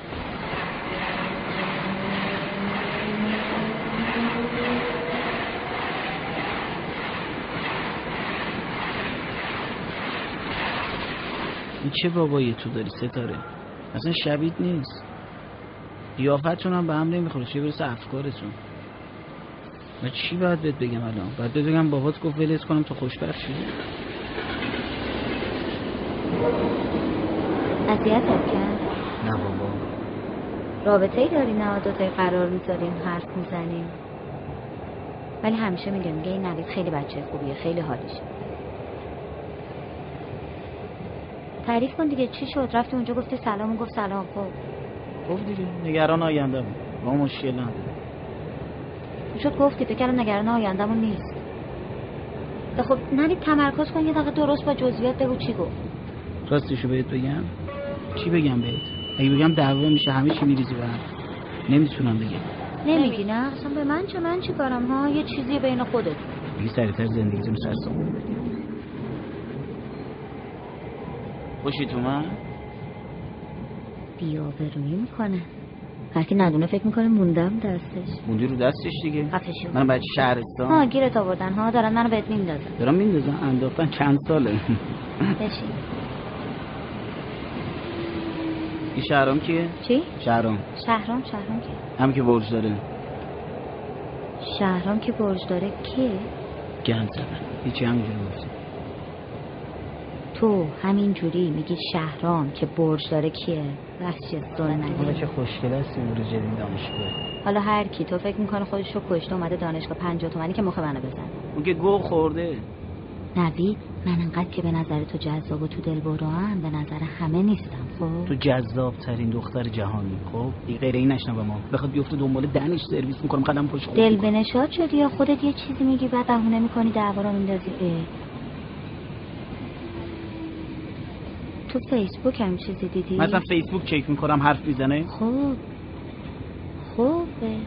این چه بابایی تو داری ستاره؟ اصلا شبیه نیست. قیافتون هم به هم نمیخوره، چه برسه افکارتون. من چی باید بهت بگم الان؟ باید بهت بگم بابات گفت ولت کنم تو خوشبخت شی؟ اذیتت کرد؟ نه بابا. رابطه ای داری؟ نه دوتایی قرار میذاریم حرف میزنیم، ولی همیشه میگه این نوید خیلی بچه خوبیه، خیلی حالیشه. تعریف کن دیگه، چی شد؟ رفتی اونجا گفتی سلام و گفت سلام. خب گفت دیگه نگران آینده‌مون، با مشکل نداره. شد گفتی بگرم نگران آینده‌مون نیست. خب نوید تمرکز کن یه دقیقه درست با جزئیات بگو چی گفت. راستشو بهت بگم؟ چی بگم بهت؟ اگه بگم دعوا میشه همه چی میریزی به هم. نمیتونم بگم. نمیگی نه؟ اصلا به من چه؟ من چی کارم ها؟ یه چیزی بین خودت. دیگه سریعتر زندگیتون سرسام بدید. خوشی تو من؟ بی‌آبرویی میکنه. هر کی ندونه فکر میکنه موندم دستش. موندی رو دستش دیگه. خفشو. من بچه شهرستان. ها گیرت آوردن ها، دارن منو بهت میندازن. دارن میندازن؟ انداختن چند ساله. بشین. این شهرام کیه؟ چی؟ شهرام کیه؟ هم که برج داره. شهرام که برج داره کیه؟ گند زدن. هیچی همینجوری گفتی. تو همینجوری میگی شهرام که برج داره کیه؟ وحشی حالا چه خوشگل هستی برج جدید دانشگاه. حالا هر کی تو فکر میکنه خودش رو کشته اومده دانشگاه 50 تومانی که مخ منو بزنه. اون که گوه خورده. نوید من انقدر که به نظر تو جذاب و تو دل برام به نظر همه نیستم. خب تو جذاب ترین دختر جهانی. خب این غیر این نشنوه ما بخواد بیفته دنبال دنش سرویس میکنم قدم پشت دل به نشاط شدی یا خودت یه چیزی میگی بعد بهونه میکنی دعوا رو میندازی؟ تو فیسبوک هم چیزی دیدی؟ مثلا فیسبوک چک میکنم حرف میزنه. خوبه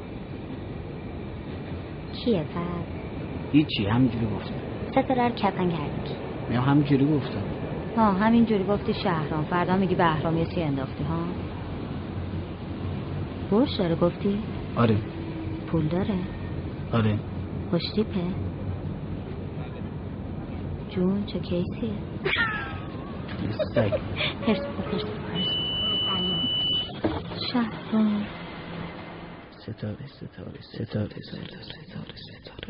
کیه فرد؟ هیچی همینجوری گفتم. ستاره رو کتن کردی؟ نه همینجوری گفتم. ها همینجوری گفتی شهرام، فردا میگی بهرام یه سی انداختی ها. برج داره گفتی؟ آره. پول داره؟ آره. خوشتیپه؟ جون چه کیسیه؟ سگ. هرس شهرام. ستاره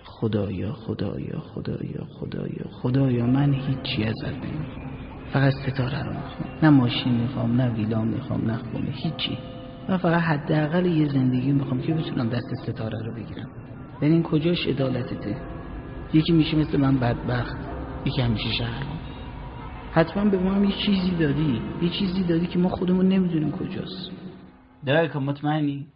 خدایا من هیچی ازت نمیخوام، فقط ستاره رو میخوام. نه ماشین میخوام، نه ویلا میخوام، نه خونه، هیچی. من فقط حداقل یه زندگی میخوام که بتونم دست ستاره رو بگیرم. ببین کجاش عدالتته؟ یکی میشه مثل من بدبخت، یکی هم میشه شهرام. حتما به ما هم یه چیزی دادی که ما خودمون نمیدونیم کجاست. درای که مطمئنی؟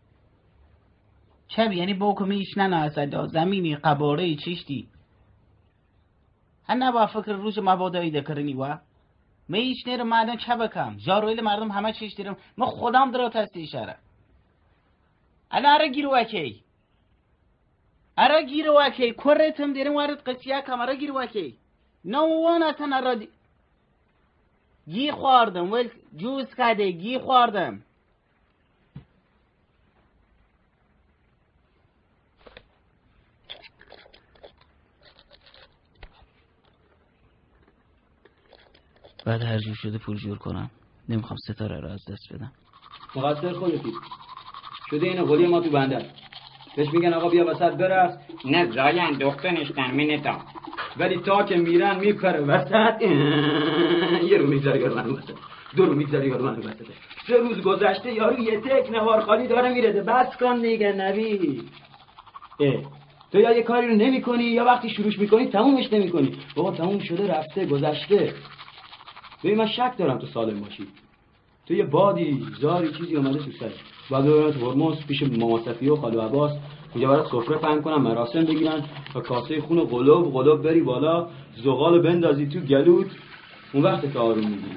چه یعنی بوکمی ایش نه اصلا زمینی قباره چیشتی هنه با فکر روز مبادایی دکرنی و من ایش نیر مردم چه بکم جارویل مردم همه چیش دیرم ما خودم درو تستی اشاره انا اره گیرو اکی کرتم دیرم وارد قصیه کم اره گیرو اکی نوان اصلا اره گی خوردم ویل جوز کده گی خوردم بعد هر جور شده پول جور کنم. نمیخوام ستاره رو از دست بدم. مقصر خودتی. شده اینو قولی ما تو بندر. بهش میگن آقا بیا وسط برقص. نه زاین دختنشتن مینتا. ولی تا که میرن میپره وسط. یه رو میگذاری یارو منو وسط. دو رو میگذاری یارو منو وسط. 3 روز گذشته یارو یه تک نوار خالی داره میرده. بس کن دیگه نبی. تو یا یه کاری رو نمی کنی یا وقتی شروعش میکنی تمومش نمی کنی. بابا تموم شده رفته گذشته. ببین من شک دارم تو سالم باشی. تو یه بادی زاری چیزی اومده تو سرت. بعد برات هرمز پیش ماما صفیه و خالو عباس اونجا برات سفره پهن کنن مراسم بگیرن و کاسه خون و قلوب بری بالا زغال بندازی تو گلوت. اون وقت که آروم میگیری.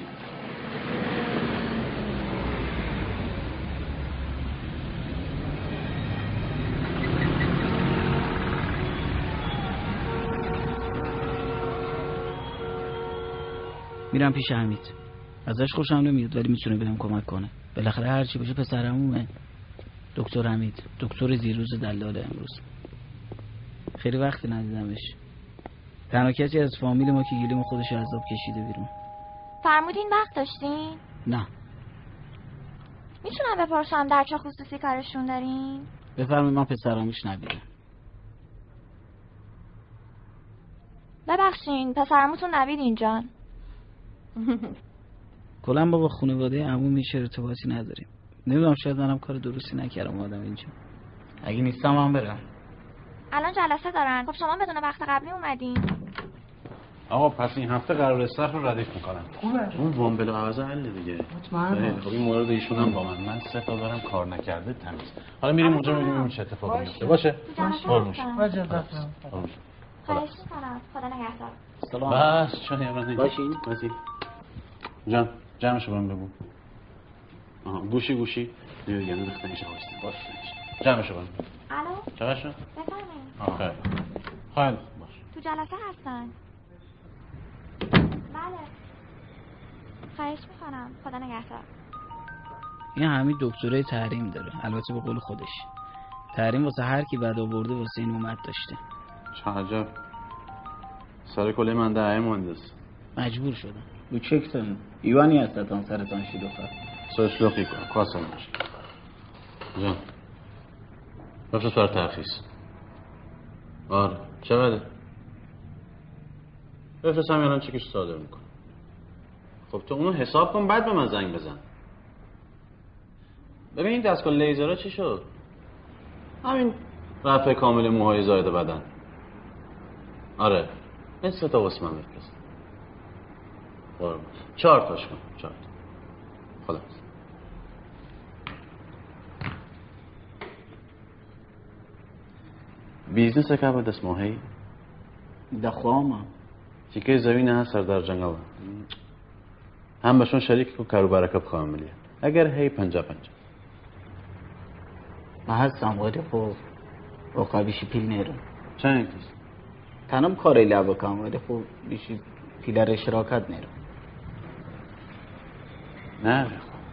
میرم پیش حمید. ازش خوشم نمیاد ولی میتونه بهم کمک کنه. بالاخره هر چی باشه پسرمونه. دکتر حمید، دکتر زیروز دلال امروز. خیلی وقت ندیدمش. تنها کسی از فامیل ما که گلیم خودش عذاب کشیده بیرون. فرمودین وقت داشتین؟ نه. میتونم بپرسم در چه خصوصی کارشون دارین؟ بفرمایید من پسراموش نبیدم. ببخشین پسرموتون نبید اینجان. کلا با خانواده عموم هیچ ارتباطی نداریم. نمیدونم شاید منم کار درستی نکردم اومدم اینجا. اگه نیستم من برم. الان جلسه دارن. خب شما بدون وقت قبلی اومدین. آقا پس این هفته قرار استخر رو ردیف میکنم. خوبه. اون وام بلا عوض حل دیگه. مطمئنم. خب این مورد ایشون هم با من 3 تا دارم کار نکرده تمیز. حالا میریم اونجا میبینیم چه اتفاقی میفته. باشه. قربونش. قربونش. خواهش می‌کنم. خدا نگهدار. سلام. بس چون یاران باشین. جان جمعشو برام بگو. گوشی دیگه یعنی ریختنش واسه. باشه. جمعشو برام. الو. چقدر شد؟ بفرمایید. خیلی باش. تو جلسه هستن. بله. خواهش می‌کنم. خدا نگهدار. این حمید دکترای تحریم داره. البته به قول خودش. تحریم واسه هر کی بد آورده واسه این اومد داشته. چه عجب. سر کله من دعای مهندس. مجبور شدم. Bu çeksin. İvani asatan sarıtan şidofa. سوشلوقی کن. کاسه نمیشه. جان. بفرست برای ترخیص. آره. چقدر؟ بفرست هم الان چکش صادر میکن. خب تو اونو حساب کن بعد به من زنگ بزن. ببین این دستگاه لیزرها چی شد؟ همین رفع کامل موهای زائد بدن. آره. این 3 تا واسه من بفرست. 4 تاش کن. 4 تا. خلاص. بیزنس که بعد اسمه هی دخوامه چیکه زمینه هست سردار جنگل هم بهشون شریک کو کارو برکت خواهم ملیه اگر هی 50-50 من هستم ولی خب رقابیشی پیل نیرم چند کس تنم کاری لعبه کنم ولی خب بیشی پیلر اشراکت نیرم نه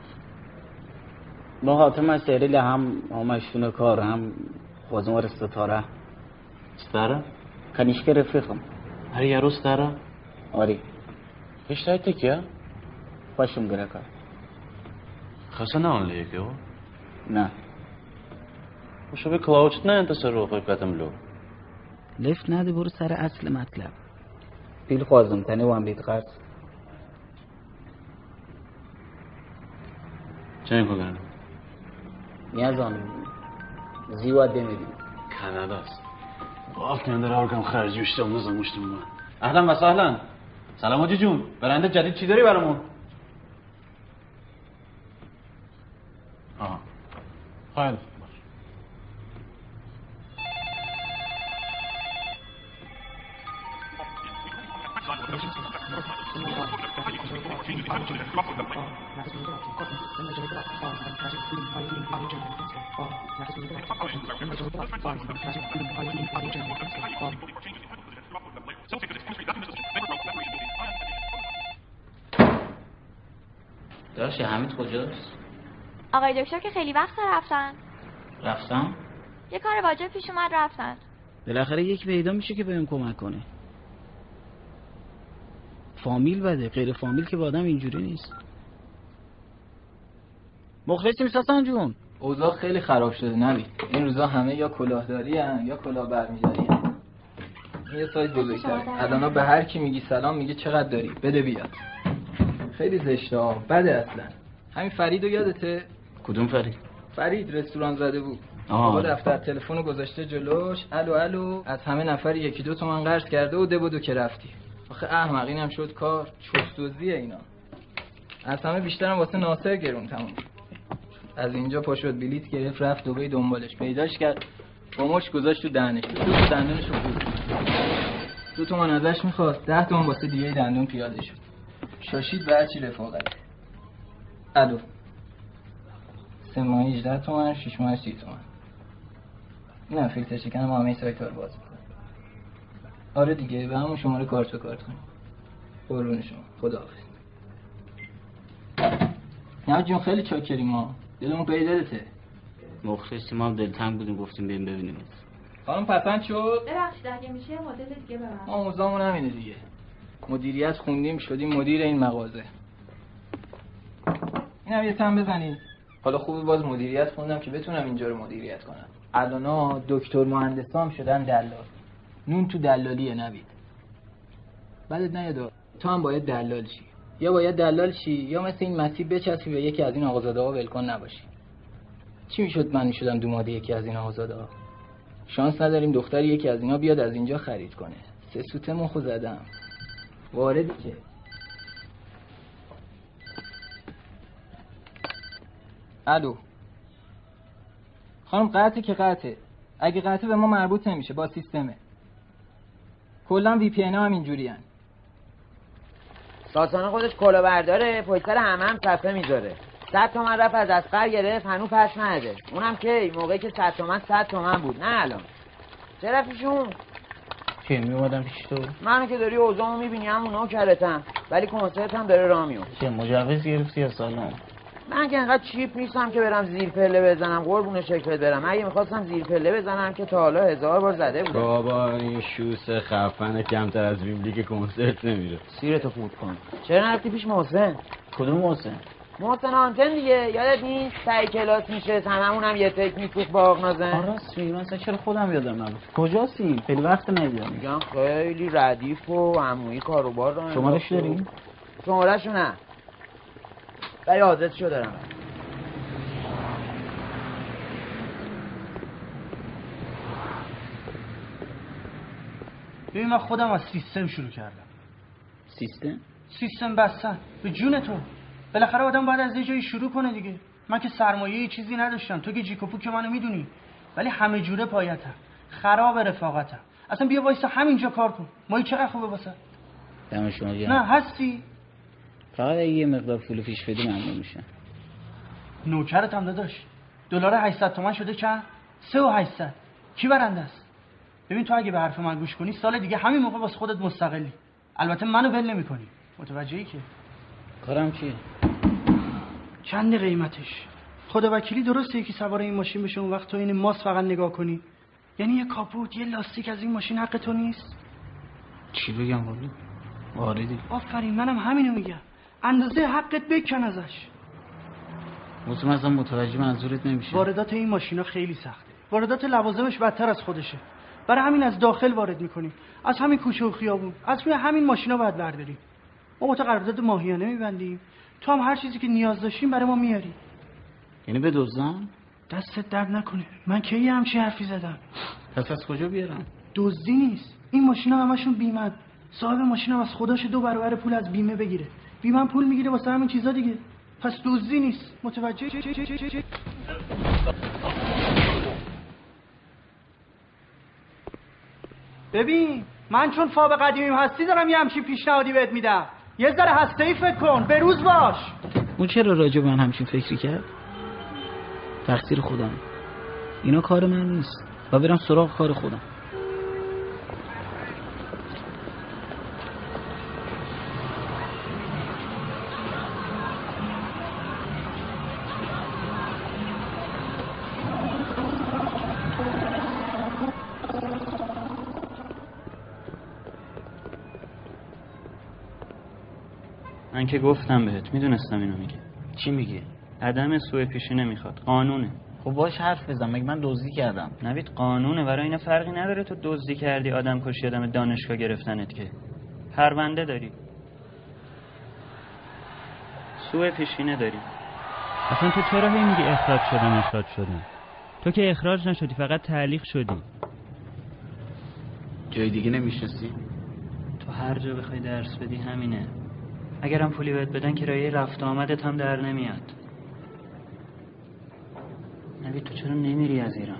با خاطر مسئله هم همشون کار هم خوازم ور ستاره ستاره؟ کنیشک رفیقم هر یارو ستاره؟ آری اشتای تکیه؟ خوشم گره کار خسته نه آن لیه که او؟ نه وشو به کلاوچت نه انت سر رو قیبتم لو لفت نده برو سر اصل مطلب پیل خوازم تنی وان بید قرد چه کنم؟ نیازانم زیواد دمیدیم کانادا است باف کنده را کم خرجی بشتم نزمشتم من اهلا و سهلا سلام حاجی جون برنده جدید چی داری برامون؟ آها خیلی داشت حمید کجاست؟ آقای دکتر که خیلی وقت رفتم؟ یه کار واجب پیش اومد رفتن بالاخره یک پیدا میشه که بهم کمک کنه فامیل بده، غیر فامیل که با آدم اینجوری نیست. مخلصیم ساسان جون. اوضاع خیلی خراب شده نوید. این روزا همه یا کلاهداری ان یا کلاه برمی‌داری ان. یه سایز بزرگتر. الان به هر کی میگی سلام میگه چقدر داری؟ بده بیاد. خیلی زشته ها. بده اصلا. همین فریدو یادته؟ کدوم فرید؟ فرید رستوران زده بود. آقا دفتر تلفنو گذاشته جلوش. الو از همه نفر 1-2 تومن قرض کرده و دبودو که رفتی. آخه احمق اینم شد کار. چستوزیه اینا. از همه بیشترم واسه ناصر گرون تموم. از اینجا پا شد بلیت گرفت رفت دبی دنبالش پیداش کرد با مش گذاشت تو دهنش تو دندونش رو بود 2 تومن ازش میخواست 10 تومن واسه دیگه دندون پیاده شد شاشید به هرچی رفاقت الو 3 ماه 18 تومن 6 ماه 30 تومن اینم فیلتر شکن ما همه سایت رو باز میکنه آره دیگه به همون شماره کارت به کارت کنیم قربون شما خداحافظ نه جون خیلی چاکریم ما دلمون پیدارته مخلصی ما هم دلتنگ بودیم گفتیم بریم ببینیم خانم پسند شد؟ ببخشید اگه میشه مدت دیگه ببرم ما اوضاعمون همینه دیگه مدیریت خوندیم شدیم مدیر این مغازه اینم یه تن بزنید حالا خوبه باز مدیریت خوندم که بتونم اینجا رو مدیریت کنم الان دکتر مهندسام شدن دلال نون تو دلالیه نوید بعدت نیاد تو هم باید دلال شی یا باید دلال شی یا مثل این مسیح بچسبی به یکی از این آقازاده‌ها ولکن نباشی چی میشد من میشدم دوماده یکی از این آقازاده‌ها شانس نداریم دختری یکی از اینا بیاد از اینجا خرید کنه 3 سوته مخو زدم واردی که الو خانم قطعه که قطعه اگه قطعه به ما مربوط نمیشه با سیستمه کلا وی پی ان هم اینجوری هن. ساسانه خودش کلاهبرداره پشت سر هم صفحه میذاره 100 تومن رفت از اسقر گرفت هنوز پس نده اونم کی موقعی که 100 تومن 100 تومن بود نه الان چه رفیشون چه میومدم پیش تو منو که داری اوضاعمو میبینی همونو کرتم ولی کنسرت هم داره راه میفته چه مجوز گرفتی یا سالن من که انقدر چیپ نیستم که برم زیر پله بزنم قربون شکلت برم اگه میخواستم زیر پله بزنم که تا حالا 1000 بار زده بودم بابا این شوس خفنه کمتر از ویملی که کنسرت نمیره سیرتو خورد کن چرا نرفتی پیش محسن کدوم محسن آنتن دیگه یادت نیست تای کلاس میشه هممون هم یه تک میفروخت با آقنازن راست میگی مثلا چرا خودم یادم نمیاد کجاسی خیلی وقت ندیدم میگم خیلی ردیف و عمویی کاروبار رو شماره‌اش داری شماره‌شو نه ولی آدرسشو دارم ببین من خودم از سیستم شروع کردم سیستم بستن به جون تو بالاخره آدم باید از یه جایی شروع کنه دیگه من که سرمایه چیزی نداشتم تو که جیکوپو که منو میدونی ولی همه جوره پایتم خراب رفاقتم اصلا بیا وایسا همینجا کار کن مایی چقدر خوبه واسه دم شما گرم نه هستی فقط یه مقدار پول پیش بدی ممنون میشم نوکرت هم داداش دلار 800 تومن شده چند 3800 کی برنده است ببین تو اگه به حرف من گوش کنی سال دیگه همین موقع واسه خودت مستقلی البته منو ول نمی‌کنی متوجهی که کارم چیه چند قیمتش خدا وکیلی درسته یکی سوار این ماشین بشه اون وقت تو این ماس فقط نگاه کنی یعنی یه کاپوت یه لاستیک از این ماشین حق تو نیست چی بگم والا واردی آفرین منم همینو میگم اندازه حقت بکن ازش مثلا متوجه منظورت نمیشه واردات این ماشینا خیلی سخته واردات لوازمش بدتر از خودشه برای همین از داخل وارد میکنیم از همین کوچه و خیابون از روی همین ماشینا باید برداریم ما قرارداد ماهیانه میبندیم تو هم هر چیزی که نیاز داشتیم برای ما میاری یعنی به دزدم دستت درد نکنه من کی همچین حرفی زدم پس از کجا بیارم دزدی نیست این ماشینا همشون بیمه صاحب ماشین هم از خداش 2 برابر پول از بیمه بگیره بیمه پول میگیره واسه همین چیزا دیگه پس دزدی نیست متوجه ببین من چون فاب قدیمیم هستی دارم یه همچین پیشنهادی بهت میدم یه ذره هسته‌ای فکر کن به روز باش اون چرا راجع به من همچین فکری کرد تقصیر خودم اینا کار من نیست و برم سراغ کار خودم من که گفتم بهت، میدونستم اینو میگه. چی میگه؟ عدم سوء پیشی نمیخواد، قانونه. خب باش حرف بزن، مگه من دزدی کردم؟ نوید قانونه، برای اینا فرقی نداره تو دزدی کردی، آدم کشی، آدم دانشگاه گرفتنت، که پرونده داری، سوء پیشی نداری. اصلا تو چرا هی میگی اخراج شدم؟ تو که اخراج نشدی، فقط تعلیق شدی. جای دیگه نمیشناسی؟ تو هر جا بخوای درس بدی همینه. اگرم پولی بهت بدن کرایه رفت آمدت هم در نمیاد. نوید تو چرا نمیری از ایران؟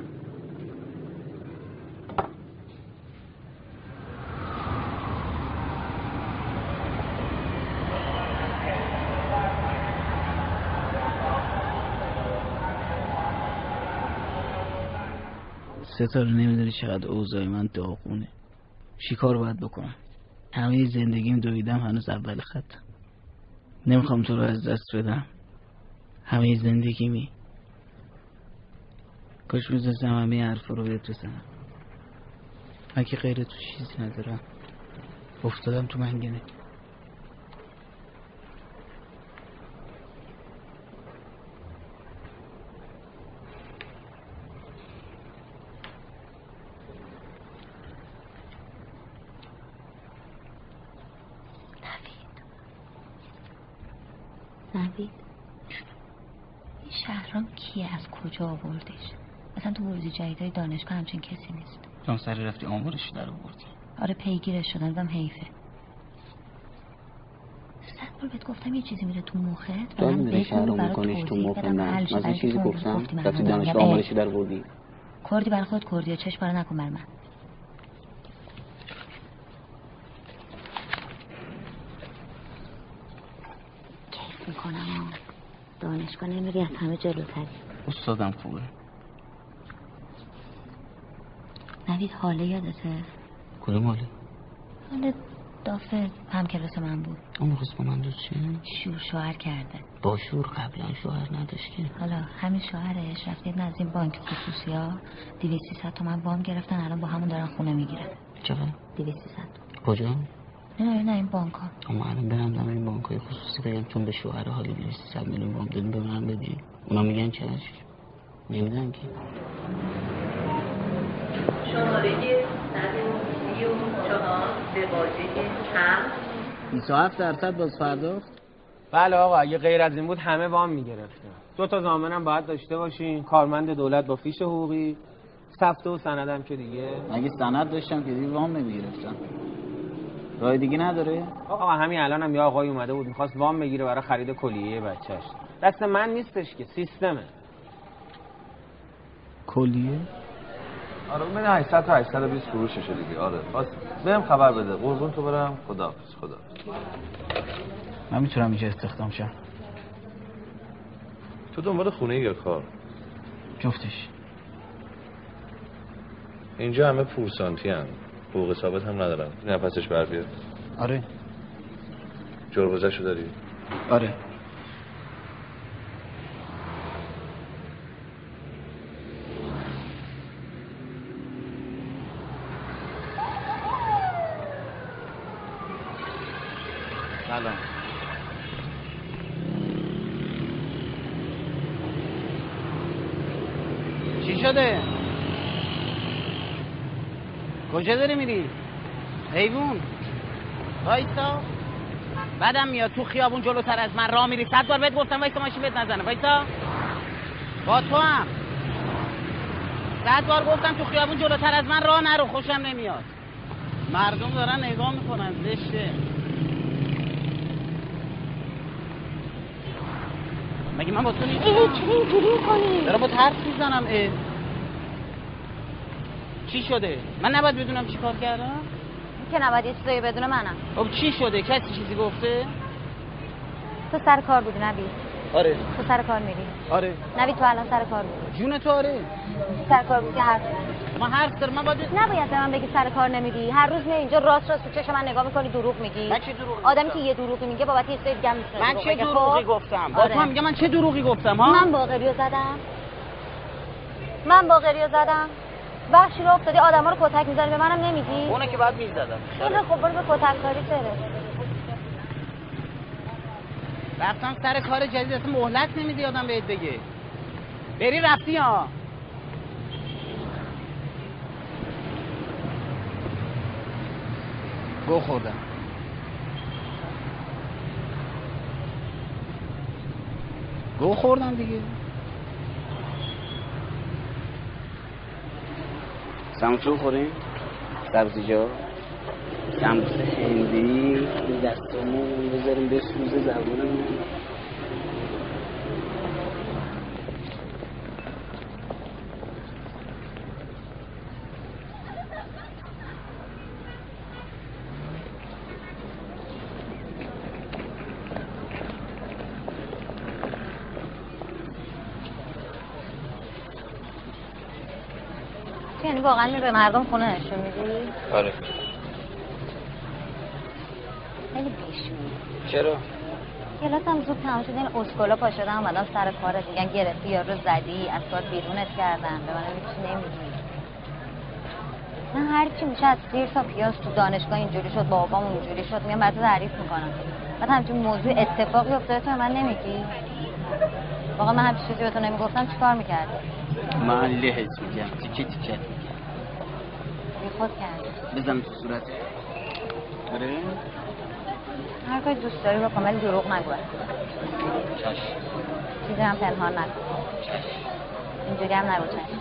ستاره نمیداری چقدر اوضاع من داغونه. چیکار باید بکنم؟ همه زندگیم دویدم، هنوز اول خط. نمیخوام تو رو از دست بدم. همه زندگیمی کاش میزنم همه حرف رو بهت بزنم. من که غیر تو چیزی ندارم. افتادم تو منگنه. نوید این شهرام کیه؟ از کجا آوردش؟ اصلا تو ورودی جدیدای دانشگاه همچین کسی نیست. چون سری رفتی آمارش در آوردی. آره پیگیرش شدن، دم حیفه. 100 بار بهت گفتم یه چیزی میره تو مخت تو میره شهرام میکنیش تو مخ من. من چیزی گفتم رفتی دانشگاه آمارش در آوردی. کردی برای خود کردی، چشم باره نکن بر من. کیف میکنم دانشگاه نمیری، از همه جلوتری. استادم خوبه. نوید حاله یادته؟ کدوم حاله؟ حاله دافه هم کلاس من بود. اون موقع با من دوست چیه؟ شوهر کرده. با شور قبلا شوهر نداشت که. حالا همین شوهرش رفته از این بانک خصوصی ها 200-300 تومن وام گرفتن، الان با همون دارن خونه میگیرن. چقدر؟ 200-300. کجا؟ نه این بانک ها. اما الان برم دم این بانک های خصوصی بگم چون به شوهر حالی 200-300 میلیون وام دادیم به من بدی. اونا میگن چرا؟ نمیدن که. شماره 134 به واژه کم 27% باز پرداخت؟ بله آقا، اگه غیر از این بود همه وام میگرفتن. 2 تا ضامنم باید داشته باشین، کارمند دولت با فیش حقوقی، ثبت و سندم که دیگه. اگه سند داشتم که دیگه وام نمیگرفتم. راه دیگه نداره؟ آقا همین الانم یه آقای اومده بود می‌خواست وام بگیره برای خرید کلیه بچه‌ش. دست من نیستش که، سیستمه. کلیه؟ آره من 800 تا 820 فروششه دیگه. آره باز بهم خبر بده. قربون تو برم. خداحافظ. خدا. من میتونم اینجا استخدام شم. تو دنبال خونه یا کار؟ جفتش. اینجا همه پورسانتی هن. حقوق ثابت هم ندارن. نفسش بر بیاد. آره. جربوزه‌شو داری؟ آره. سلام. چی شده؟ کجا داری میری؟ حیوون وایسا. بعدم میاد تو خیابون جلوتر از من راه میری. 100 بار بهت گفتم وایسا ماشین بهت نزنه. وایسا. با تو هم 100 بار گفتم تو خیابون جلوتر از من راه نرو، خوشم نمیاد. مردم دارن نگاه میکنن، زشته. مگه من با تو نیستم؟ چرا اینجوری میکنی؟ دارم با حرف میزنم. چی شده؟ من نباید بدونم چی کار کردم؟ که نباید یه چیزایی بدونه منم. خب چی شده؟ کسی چیزی گفته؟ تو سر کار بودی نوید؟ آره. تو سر کار میری؟ آره. نوید تو الان سر کار بودی؟ جون تو آره. سر کار بودی حرف ما حرف دارم. من نباید به من بگی سر کار نمیری. هر روز میای اینجا راست تو چشم من نگاه میکنی دروغ میگی. من چه دروغی؟ آدمی که یه دروغی میگه بابت یه چیز دیگه هم میتونه. من چه دروغی گفتم؟ با تو هم میگم من چه دروغی گفتم ها؟ من باقریو زدم. بخشی رو افتادی آدما رو کتک میزنی به منم نمیگی؟ اونه که بعد میزدم. خب برو به کتک کاری بره. رفتم سر کار جدید، اصلا مهلت نمیدی آدم بهت بگه بری رفتی ها. گو خوردم. گو خوردم دیگه. سمسو خوریم؟ سبزیجات؟ سمسه هندی دستمون بذاریم بسوزه زبونمون. یعنی واقعا می به مردم خونه نشون میدی؟ آره. خیلی بیشونی. چرا؟ کلاسم زود تمام شد، این اسکولا پا شدن اومدم سر کارت، میگن گرفتی یا رو زدی از کار بیرونت کردن، به من هیچ نمیگی. من هر چی میشه از سیر تا پیاز تو دانشگاه اینجوری شد، بابام اونجوری شد، میگم برات تعریف میکنم. بعد همچین موضوع اتفاقی افتاده تو من نمیگی؟ واقعا من همچین چیزی به تو نمیگفتم چیکار میکردی؟ من لحظ میگم تیکه تیکه میگم. بی خود کردی. بزن تو صورتت. آره؟ هر کاری دوست داری بکن ولی دروغ نگو. چشم. چیزی هم پنهان نکن. چشم. اینجوری هم نگو چشم.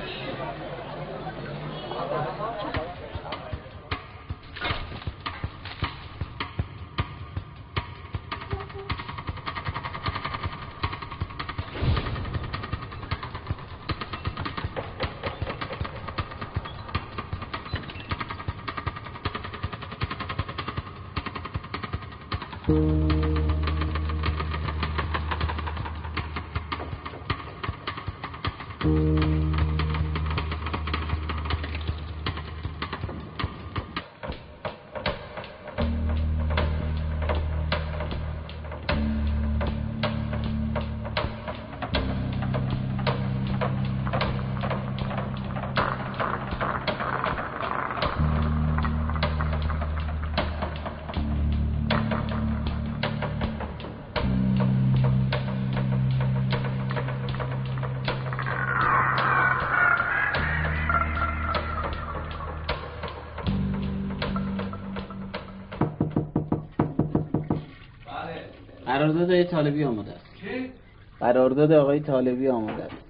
قرارداد آقای طالبی آماده است. چی؟ قرارداد آقای طالبی آماده است.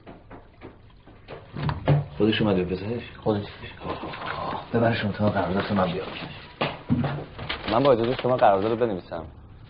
خودش اومده بپزش؟ خودش. ببرشون تا قرارداد من بیام. من با اجازه شما قرارداد رو بنویسم.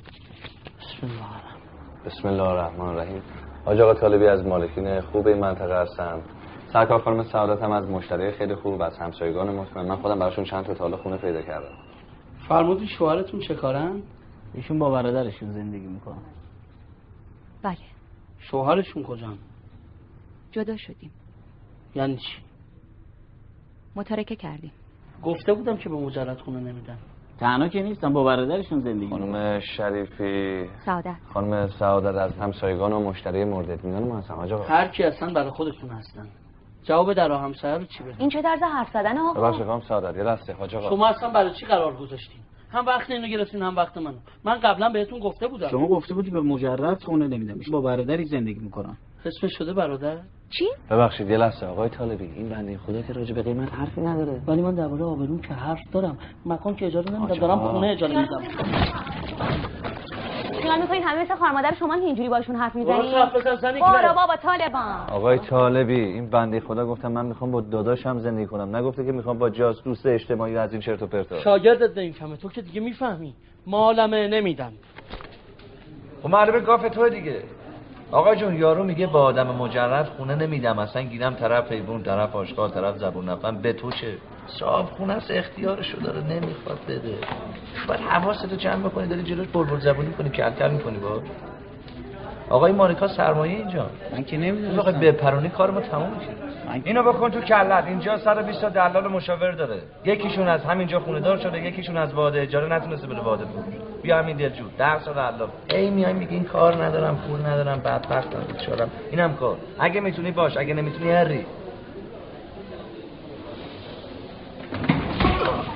بسم الله الرحمن الرحیم. حاج آقا طالبی از مالکین خوب این منطقه هستن. سرکار خانم سعادت هم از مشتری خیلی خوب و از همسایگان مطمئن. من خودم براشون چند تا تاله خونه پیدا کردم. فرمودی شوهرتون چه کارن؟ ایشون با برادرشون زندگی میکنن. بله. شوهرشون کجان؟ جدا شدیم. یعنی چی؟ متارکه کردیم. گفته بودم که به مجرد خونه نمیدن. تنها که نیستن، با برادرشون زندگی خانم شریفی سعادت. خانم سعادت از همسایگان و مشتری مورد اطمینان ما هستن. آقا هر کی هستن برای خودتون هستن. جواب در همسایه رو چی بدم؟ این چه طرز حرف زدن آقا؟ ببخشید خانم سعادت یه لحظه حاج آقا. شما اصلا برای چی قرار گذاشتین؟ هم وقت اینو گرفتین هم وقت منو. من قبلا بهتون گفته بودم. شما گفته بودی به مجرد خونه نمیدم. با برادری زندگی میکنن. اسمش شده برادر؟ چی؟ ببخشید یه لحظه آقای طالبی، این بنده خدا که راجع به قیمت حرفی نداره. ولی من درباره آبروم که حرف دارم. مکان که اجاره نمیدم، دارم خونه اجاره میدم. خیال میکنید همه مثل خواهر مادر شما اینجوری باشون حرف میزنید؟ درست حرف بزن زنی که برو بابا طالبان. آقای طالبی، این بنده خدا گفتم من میخوام با داداشم زندگی کنم، نگفته که میخوام با جاسوس اجتماعی از این چرت و پرتا. شاگردت نمیفهمه، تو که دیگه میفهمی. مالمه نمیدم. خب معلومه گاف تو دیگه. آقا جون یارو میگه با آدم مجرد خونه نمیدم، اصلا گیرم طرف حیوان، طرف آشغال، طرف زبون نفهم. به تو چه؟ صاحب خونه است، اختیارشو داره، نمیخواد بده. باید حواستو جمع بکنی، داری جلوش بلبل زبونی کنی، کل کل میکنی با آقای مانیکا سرمایه اینجا. من که نمیدونم. آقا بپرونی کار ما تموم میشه. اینو بکن تو کلت. اینجا 120 تا دلال و مشاور داره. یکیشون از همینجا خونه دار شده، یکیشون از واحد اجاره نتونسته بده واحد فروش. بیا همین دلجو 10 سال علاوه. ای میای میگی این کار ندارم، پول ندارم، بدبختم، بیچاره‌ام. اینم کار. اگه میتونی باش، اگه نمیتونی هری.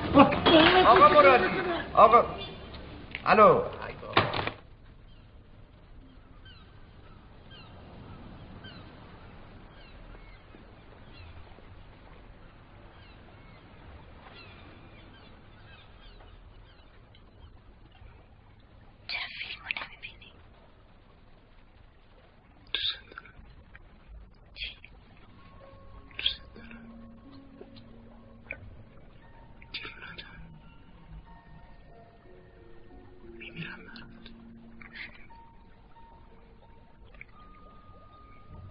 آقا مرادی. آقا الو.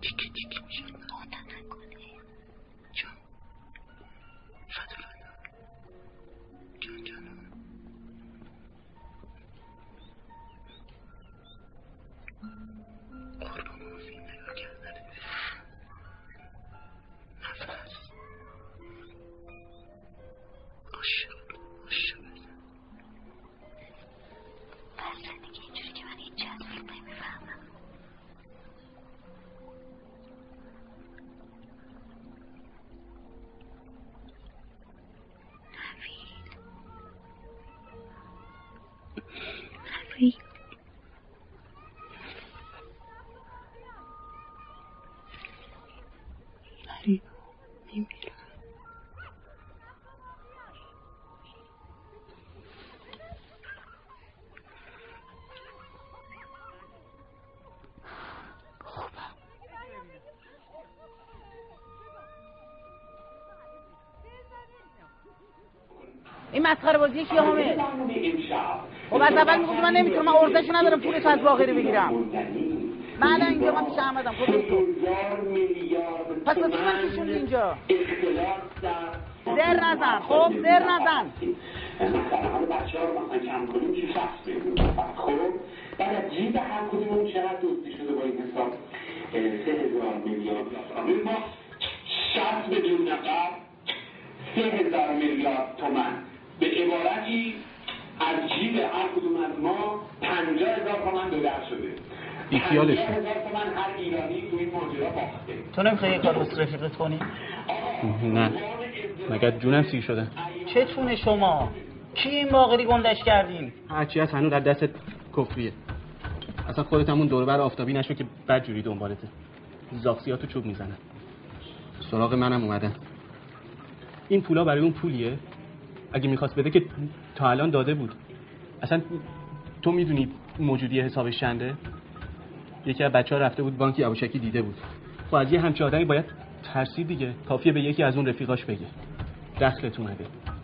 تیکه تیکه میشن. داده نکنه جان فدلانه جان جانم قربان اون فیلم نگاه کردنه. نفس عاشق بزن. بس دیگه اینجوری که من هیچی از فیلم نمیفهمم. نوید نوید میمیرم. این مسخره بازی کیه حامد؟ خب از اول میگفت من نمیتونم، من ارزشو ندارم پولش از باقری بگیرم. بعد اینجا من پیش احمدم. خب تو پس واسه من کشوندی اینجا زر نزن. خب زر نزن. مثلا بچه ها رو مثلا کم کنیم 6-7 میلیون. خب بعد از جیب هر کدومون چقدر دزدی شده با این حساب 3000 میلیارد. ما شرط بدون نقد 3000 میلیارد تومان به عبارتی از جیب هر کدوم از ما 50,000 تومان دلار شده. بیخیالش 50,000 تومان هر ایرانی تو این ماجرا باخته. تو نمیخوای یه کار واسه رفیقت کنی؟ نه مگر جونم سیر شده. چه چونه شما؟ کی این باقری گندش کردین؟ هرچی از هنوز در دستت کفریه. اصلا خودت همون دور بر آفتابی نشو که بد جوری دنبالته. زاغسیاتو چوب میزنن. سراغ منم اومدن. این پولا برای اون پولیه؟ اگه میخواست بده که تا الان داده بود. اصلا تو میدونی موجودی حسابش چنده؟ یکی از بچه‌ها رفته بود بانک یواشکی دیده بود. خب از یه همچین آدمی باید ترسید دیگه. کافیه به یکی از اون رفیقاش بگه. دخلت اومده.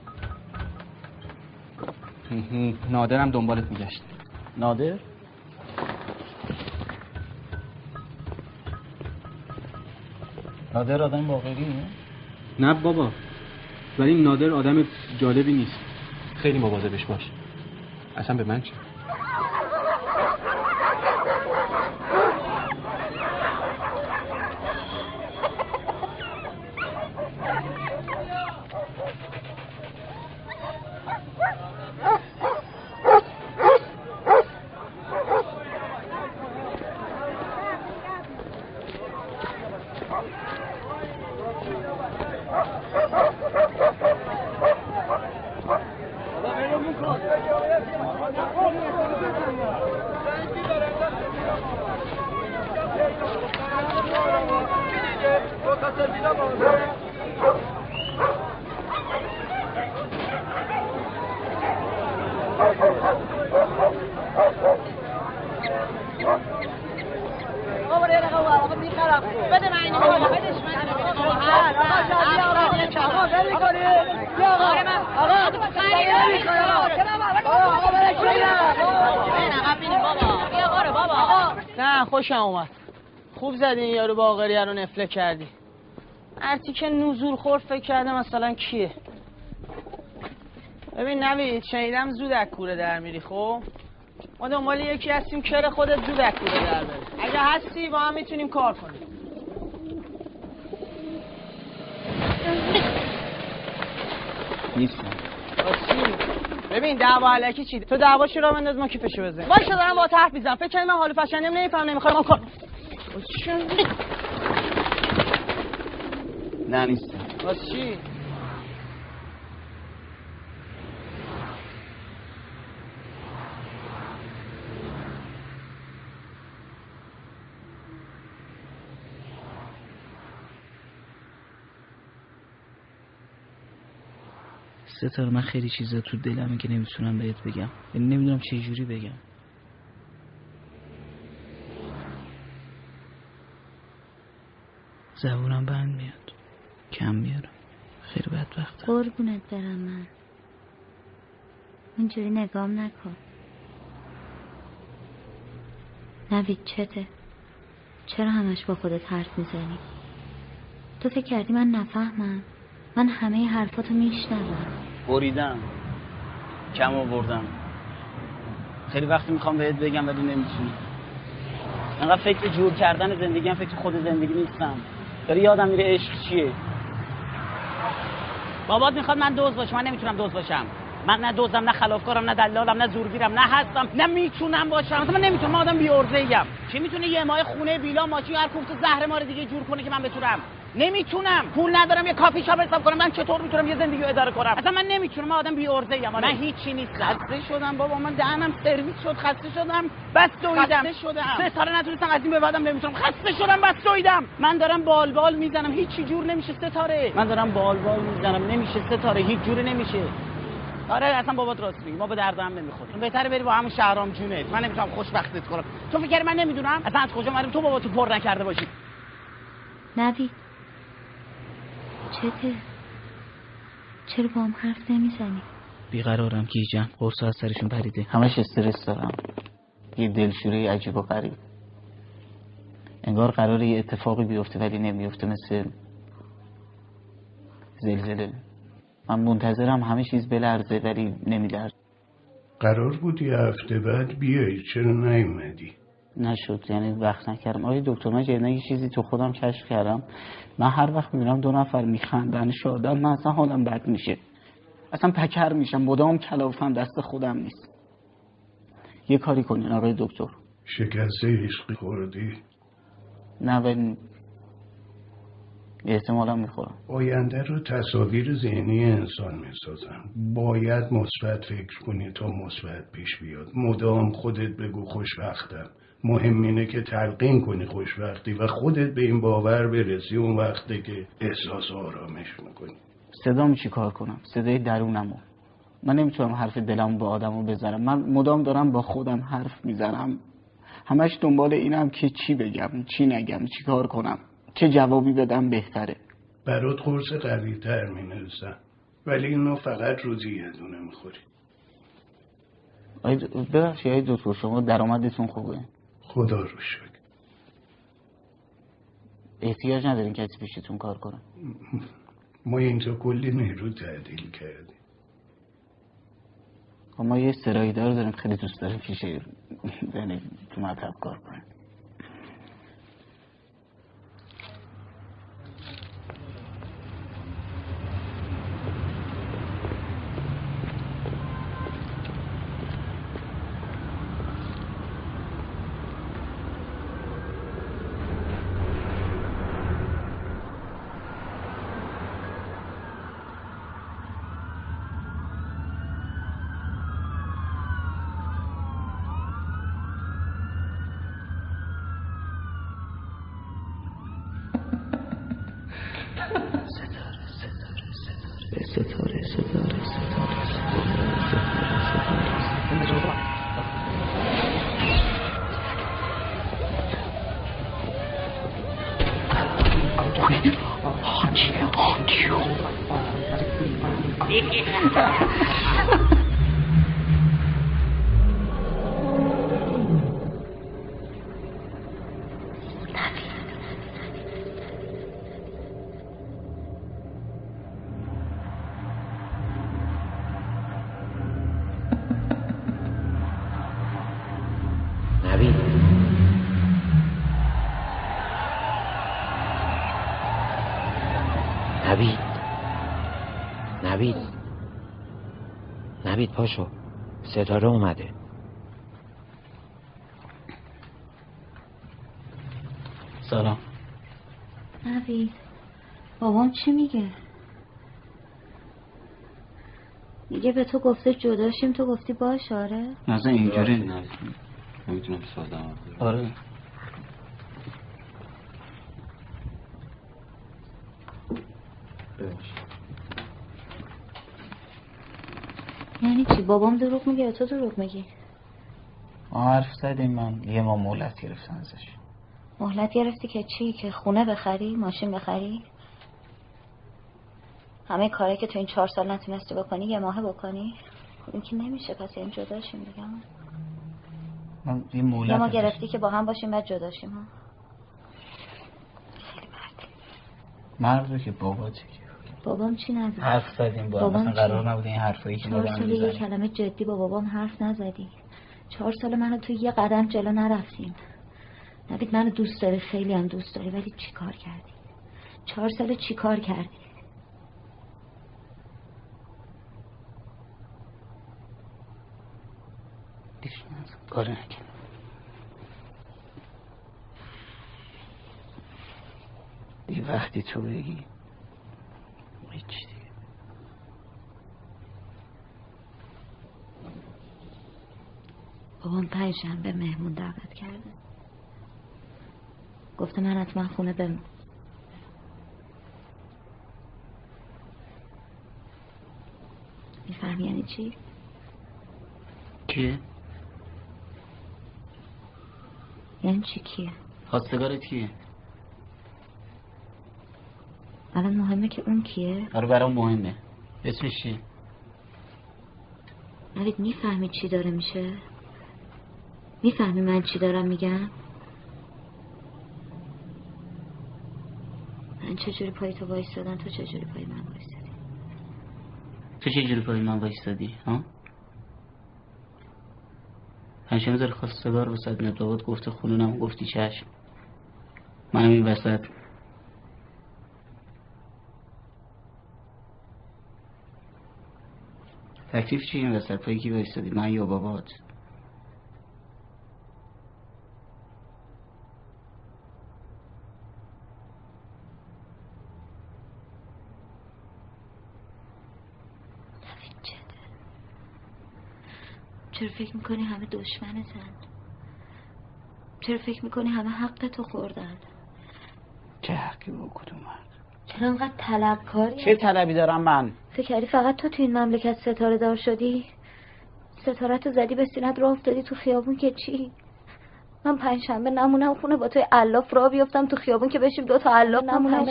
نادرم دنبالت میگشت. نادر؟ نادر آدم باقریه؟ نه بابا، ولی نادر آدم جالبی نیست. خیلی مواظبش باش. اصلا به من چه؟ نه خوشم اومد. خوب زدین یارو باقریه رو نفله کردی. هرچی که نزول خورد فکر کرده مثلا کیه. ببین نوید، شنیدم زود از کوره در میری. خب ما دنبال یکی هستیم که خودت زود از کوره در بری. اگه هستی با هم میتونیم کار کنیم. نیستم. ببین دعوا علکی چی؟ تو دعواشو را بنداز ما کیفشو بزنیم. باشه دارم با حرف میزنم. فکر کنم من حال فشنم نمیفهم نمیخوام ما کار. نه نیستم. واسه چی؟ ستاره من خیلی چیزا تو دلمه که نمیتونم بهت بگم. یعنی نمیدونم چه جوری بگم. زبونم بند میاد. کم میارم. خیلی بدبختم. قربونت برم من. اونجوری نگام نکن. نوید چته؟ چرا همش با خودت حرف میزنی؟ تو فکر کردی من نفهمم؟ من همه حرفاتو میشنوم. بریدم، کم آوردم، خیلی وقتی میخوام بهت بگم ولی نمیتونم. انقدر فکر جور کردن زندگی هم فکر خود زندگی نیستم. داری یادم میره عشق چیه. بابات میخواد من دوز باشم، من نمیتونم دوز باشم. من نه دوزم، نه خلافکارم، نه دلالم، نه زورگیرم، نه هستم، نه میتونم باشم. مثلا من نمیتونم، من آدم بی‌عرضه‌ایم. چی میتونه یه ماه خونه، ویلا، ماشین، هر کوفت زهر مار دیگه جور کنه که من بتونم؟ نمیتونم. پول ندارم یه کافی شاپ حساب کنم. من چطور میتونم یه زندگی رو اداره کنم؟ اصلا من نمیتونم، من آدم بی‌عرضه‌ایم. من هیچی نیست. خسته شدم بابا، من دهنم سرویس شد. خسته شدم، بس دویدم. خسته شدم. ستاره نتونستم از این به بعدم نمیتونم. خسته شدم، بس دویدم. من دارم بالبال میزنم، هیچی جور نمیشه ستاره. من دارم بالبال میزنم، نمیشه ستاره، هیچ جوری نمیشه. آره اصلا بابات راست میگه، ما به درد هم نمیخوریم. بهتره بری با همون شهرام جونت. من نمیتونم خوشبختت کنم. تو فکر کردی من نمیدونم؟ اصلا از کجا اومدم تو باباتو پر نکرده باشی؟ نوید چرا با هم حرف نمیزنی؟ بیقرارم گیجم، قرص از سرشون پریده. همش استرس دارم، یه دلشوره عجیب و غریب. انگار قراره یه اتفاقی بیفته ولی نمیفته، مثل زلزله. من منتظرم همه چیز بلرزه ولی نمیلرزه. قرار بود یه هفته بعد بیایی، چرا نیومدی؟ نشد، یعنی وقت نکردم. آقای دکتر من جدیدن یه چیزی تو خودم کشف کردم. من هر وقت میبینم دو نفر میخندن شادم، من اصلا حالم بد میشه، اصلا پکر میشم، مدام کلافم، دست خودم نیست. یه کاری کنین آقای دکتر. شکسته عشقی خوردی؟ نه ولی احتمالا میخورم. آینده رو تصاویر ذهنی انسان میسازن. باید مثبت فکر کنی تا مثبت پیش بیاد. مدام خودت بگو خوشبختم. مهم اینه که تلقین کنی خوشبختی و خودت به این باور برسی. اون وقته که احساس آرامش میکنی. صدامو چی کار کنم؟ صدای درونمو. من نمیتونم حرف دلمو به آدمو بزنم. من مدام دارم با خودم حرف میزنم، همش دنبال اینم که چی بگم، چی نگم، چی کار کنم، چه جوابی بدم بهتره. برات قرص قوی تر می نویسم ولی اینو فقط روزی یه دونه میخوری. ببخشید آقای دکتر شما درآمدتون خوبه؟ خدا رو شکر. احتیاج ندارین کسی پیشتون کار کنه؟ ما اینجا کلی نیرو تعدیل کردیم. ما یه استرایدار داریم خیلی دوست داریم پیش یعنی تو مطب کار کنیم. نوید پاشو، ستاره اومده. سلام. نوید بابام چی میگه؟ میگه به تو گفته جداشیم، تو گفتی باش. آره نه اینجوری نمیتونم سادم. آره یعنی چی؟ بابام دروغ میگه یا تو دروغ میگی؟ ما حرف زدیم، من یه ما مهلت گرفتم ازش. مهلت گرفتی که چی؟ که خونه بخری؟ ماشین بخری؟ همه کاری که تو این 4 سال نتونستی بکنی یه ماه بکنی؟ خب این که نمیشه، پس این جداشیم دیگه. من یه مهلت ما گرفتی که با هم باشیم بعد جداشیم ها؟ مرد که بابا چی؟ بابام چی نزد؟ حرف زدیم با هم، مثلا قرار نبوده این حرفایی که 4 سال یه کلمه جدی با بابام حرف نزدی. 4 سال منو تو یه قدم جلو نرفتیم. نوید منو دوست داری، خیلی هم دوست داری، ولی چی کار کردی؟ 4 سال چی کار کردی؟ کاری نکردم. دیگه وقتی تو بگی هیچ دیگه. بابام 5 شنبه مهمون دعوت کرده. گفته من حتما خونه بمون. میفهمی یعنی چی؟ کیه؟ یعنی چی کیه؟ خواستگارت کیه؟ الان مهمه که اون کیه؟ آره برام مهمه. اسمش چیه؟ نوید میفهمی چی داره میشه؟ میفهمی من چی دارم میگم؟ من چجوری پای تو وایستادم، تو چجوری پای من وایستادی؟ تو چجوری پای من وایستادی؟ ها؟ پنجشنبه داره خواستگار وسط میاد، بابات گفته خونونم، گفتی چشم. منم این وسط تکلیف چی این وسط؟ پای کی وایستادی؟ من یا بابات؟ چرا فکر میکنی همه دشمنتن؟ چرا فکر میکنی همه حق تو خوردن؟ چه حقی با کدوم مرد؟ چرا انقدر طلبکاری؟ چه طلبی دارم من؟ فکر کردی فقط تو این مملکت ستاره دار شدی؟ ستاره تو زدی به سینت راه افتادی تو خیابون که چی؟ من 5 شنبه نمونم خونه با توی الاف راه بیفتم تو خیابون که بشیم 2 تا الاف نمونم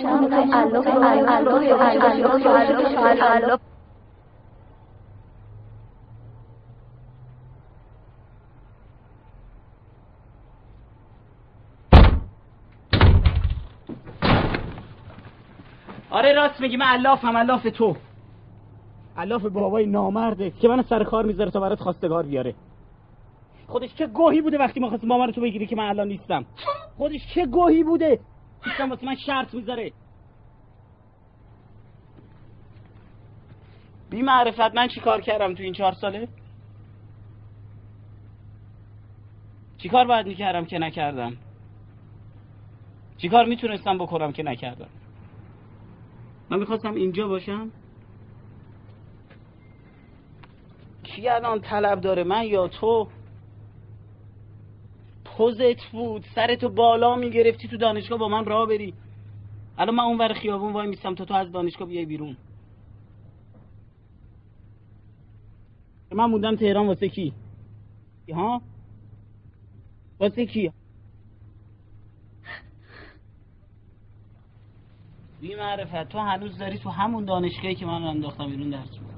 الاف. آره راست میگی، من علافم، علاف تو، علاف بابای نامرده که من سر کار میذاره تا برات خواستگار بیاره. خودش چه گوهی بوده وقتی ما خواستیم مامان تو بگیری که من الان نیستم. خودش چه گوهی بوده نیستم واسه من شرط میذاره. بی معرفت من چی کار کردم تو این 4 ساله؟ چی کار باید میکردم که نکردم؟ چی کار میتونستم بکنم که نکردم؟ من میخواستم اینجا باشم. کی الان طلب داره، من یا تو؟ پوزت بود، سرتو بالا میگرفتی تو دانشگاه با من راه بری. الان من اونور خیابون وای میستم تا تو از دانشگاه بیای بیرون. من موندم تهران واسه کی؟ ها؟ واسه کی؟ بی معرفت تو هنوز داری تو همون دانشگاهی که من انداختم بیرون درس می‌خونی.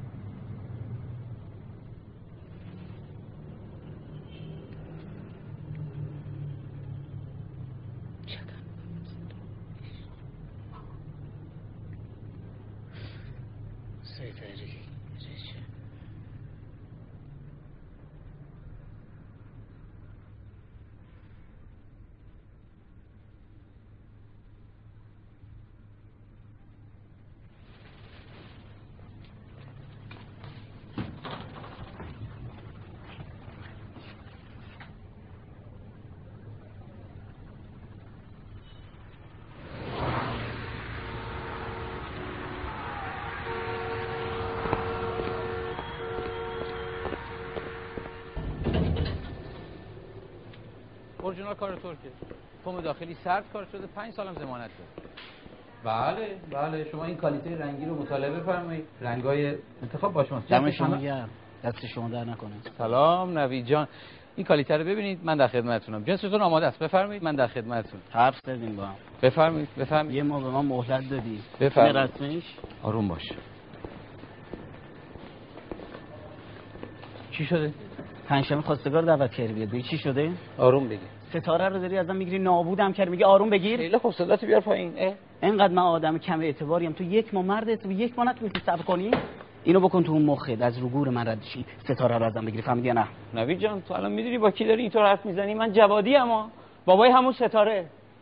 اورجینال کار ترکه، فرم داخلی سرد کار شده، 5 سالم ضمانت داره. بله شما این کالیته رنگی رو مطالعه بفرمایید. رنگای انتخاب با شماست. دم شما گرم، دست شما در نکنه. سلام نوید جان، این کالیته رو ببینید، من در خدمتتونم. جنستون آماده است، بفرمایید، من در خدمتتون. حرف زدیم با هم. بفرمایید. یه ما به ما مهلت دادی. بفرمایید. رسمیش آروم باش. چی شده؟ پنجشنبه خواستگار دعوت کردی بیاد. بگی چی شده؟ آروم بگیر. ستاره رو داری ازم میگیری، نابودم کردی، میگی آروم بگیر. خیلی خوب، صداتو بیار پایین. اینقدر من آدم کم اعتباریم، تو یک ماه مرد تو یک ماه نتونستی صبر کنی؟ اینو بکن تو اون مخت، از رو گور من رد شی، ستاره رو ازم بگیری. فهمیدی یا نه؟ نوید جان تو الان میدونی با کی داری اینطور حرف میزنی؟ من جوادی ام، بابای همون ستاره.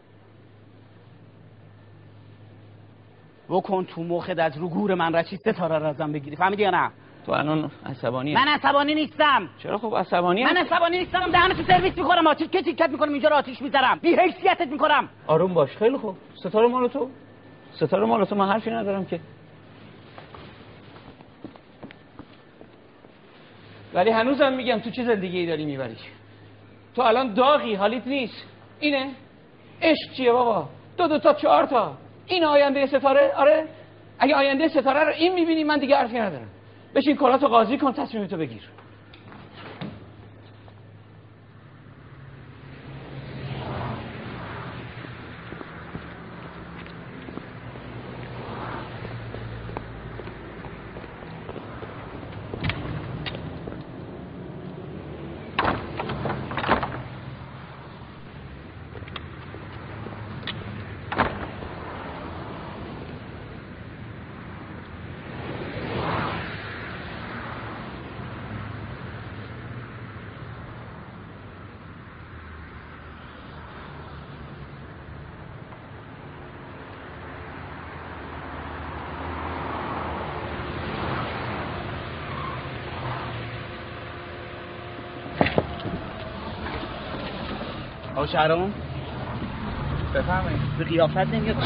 بکن تو مخت از رو گور من رد شی، ستاره رو ازم بگیری. فهمیدی یا نه؟ تو الان عصبانی من عصبانی نیستم. چرا؟ خب عصبانی من عصبانی نیستم. دهنتو سرویس میکنم، آتیش تیکت میکنم، اینجا رو آتیش میذارم، بی حیثیتت میکنم. آروم باش. خیلی خوب. ستاره مال تو، ستاره مال تو، من حرفی ندارم که. ولی هنوزم میگم تو چه زندگی داری میبریش؟ تو الان داغی، حالیت نیست. اینه عشق چیه بابا؟ دو تا 4 تا. این آینده ستاره. آره اگه آینده ستاره رو این میبینی، من دیگه حرفی ندارم. بشین کلاتو قاضی کن، تصمیمتو بگیر. آقا شهرام بفهمید به قیافت نمیاد.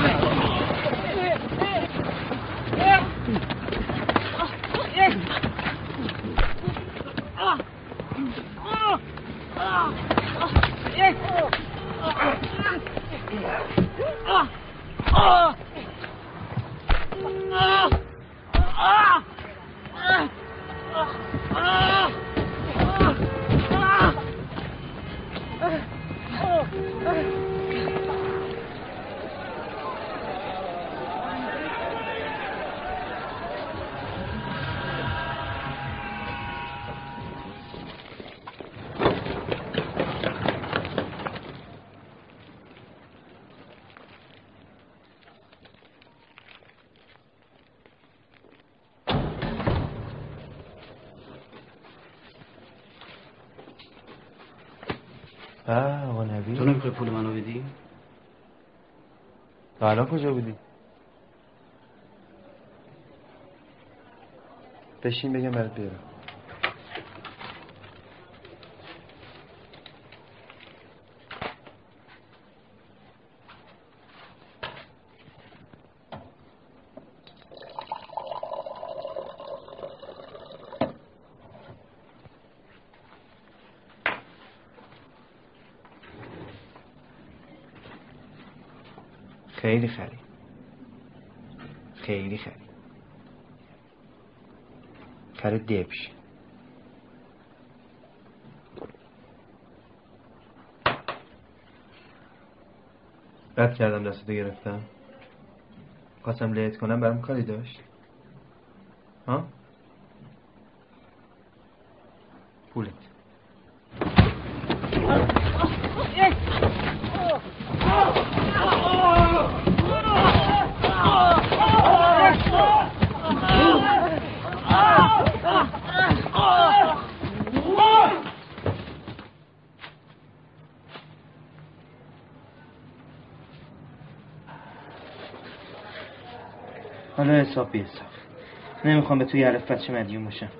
آقا نوید تو نمیخوای پول منو بدی؟ تو الان کجا بودی؟ بشین بگم برات بیارم. خیلی خرید، خیلی خرید، خرید دبش. رد کردم دستتو گرفتم، خواستم لهت کنم، برام کاری داشت؟ ها؟ پولت. حالا حساب بی حساب، نمیخوام به توی حرف بچه مدیون باشم.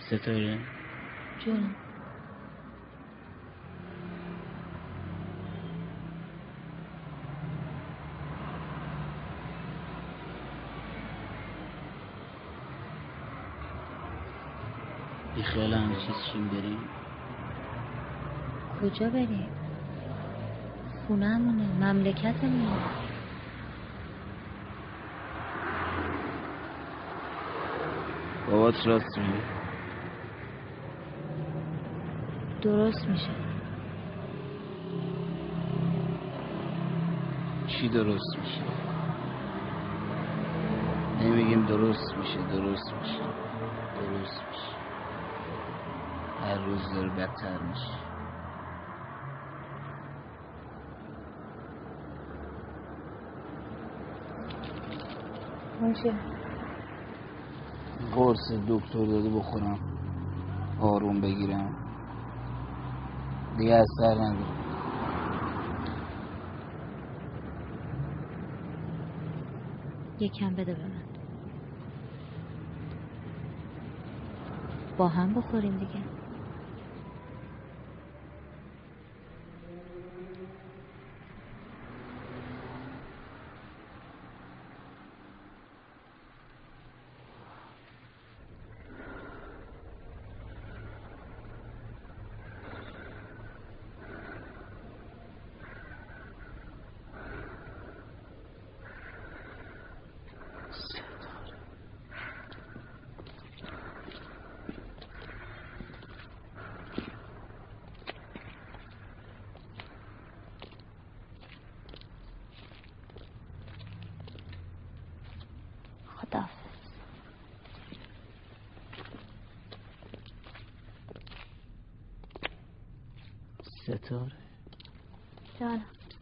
ستاره جونم. بی خیال همه چیز چیم بریم؟ کجا بریم؟ خونه‌مونه، مملکتمونه. بابات راست میگه. درست میشه. چی درست میشه؟ نمیگیم درست میشه، درست میشه، درست میشه. هر روز داره بدتر میشه. باشه. قرص دکتر داده بخورم آروم بگیرم دیگه اثر نداره. یکم بده به من با هم بخوریم دیگه. ستاره جانم.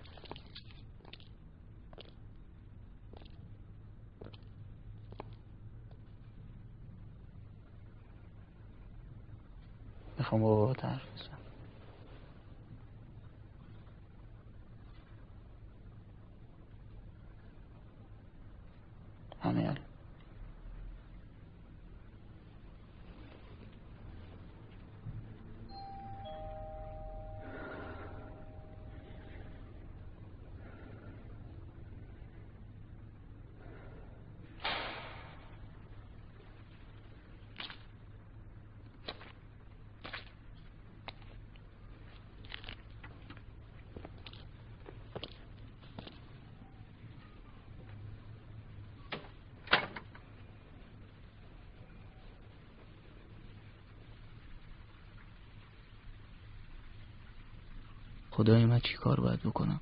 میخوام با بابا حرف بزنم. همین الان. خدای من چی کار باید بکنم؟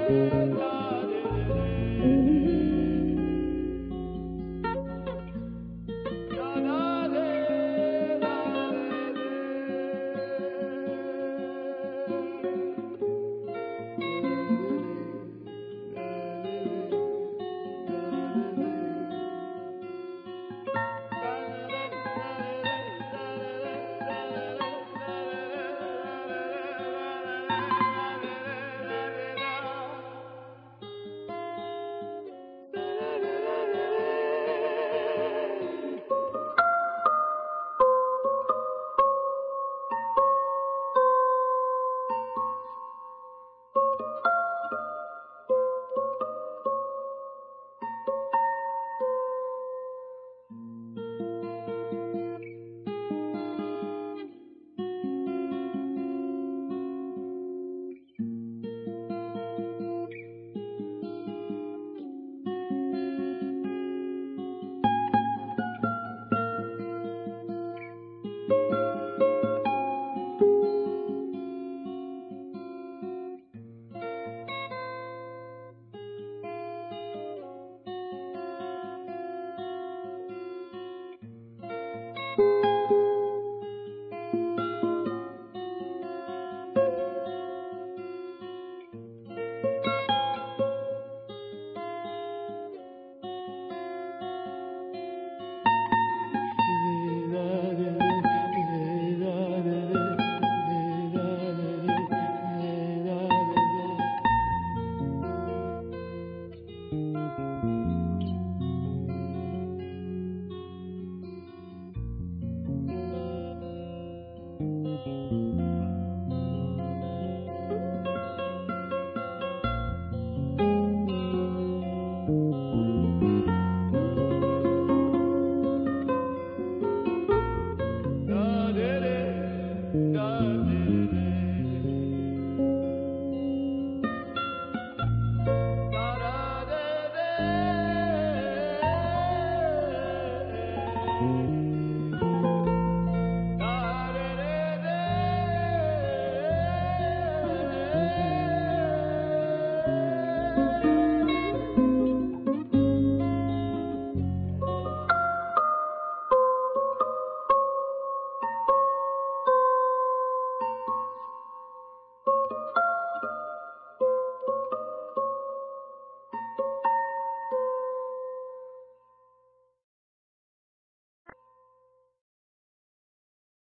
Thank you.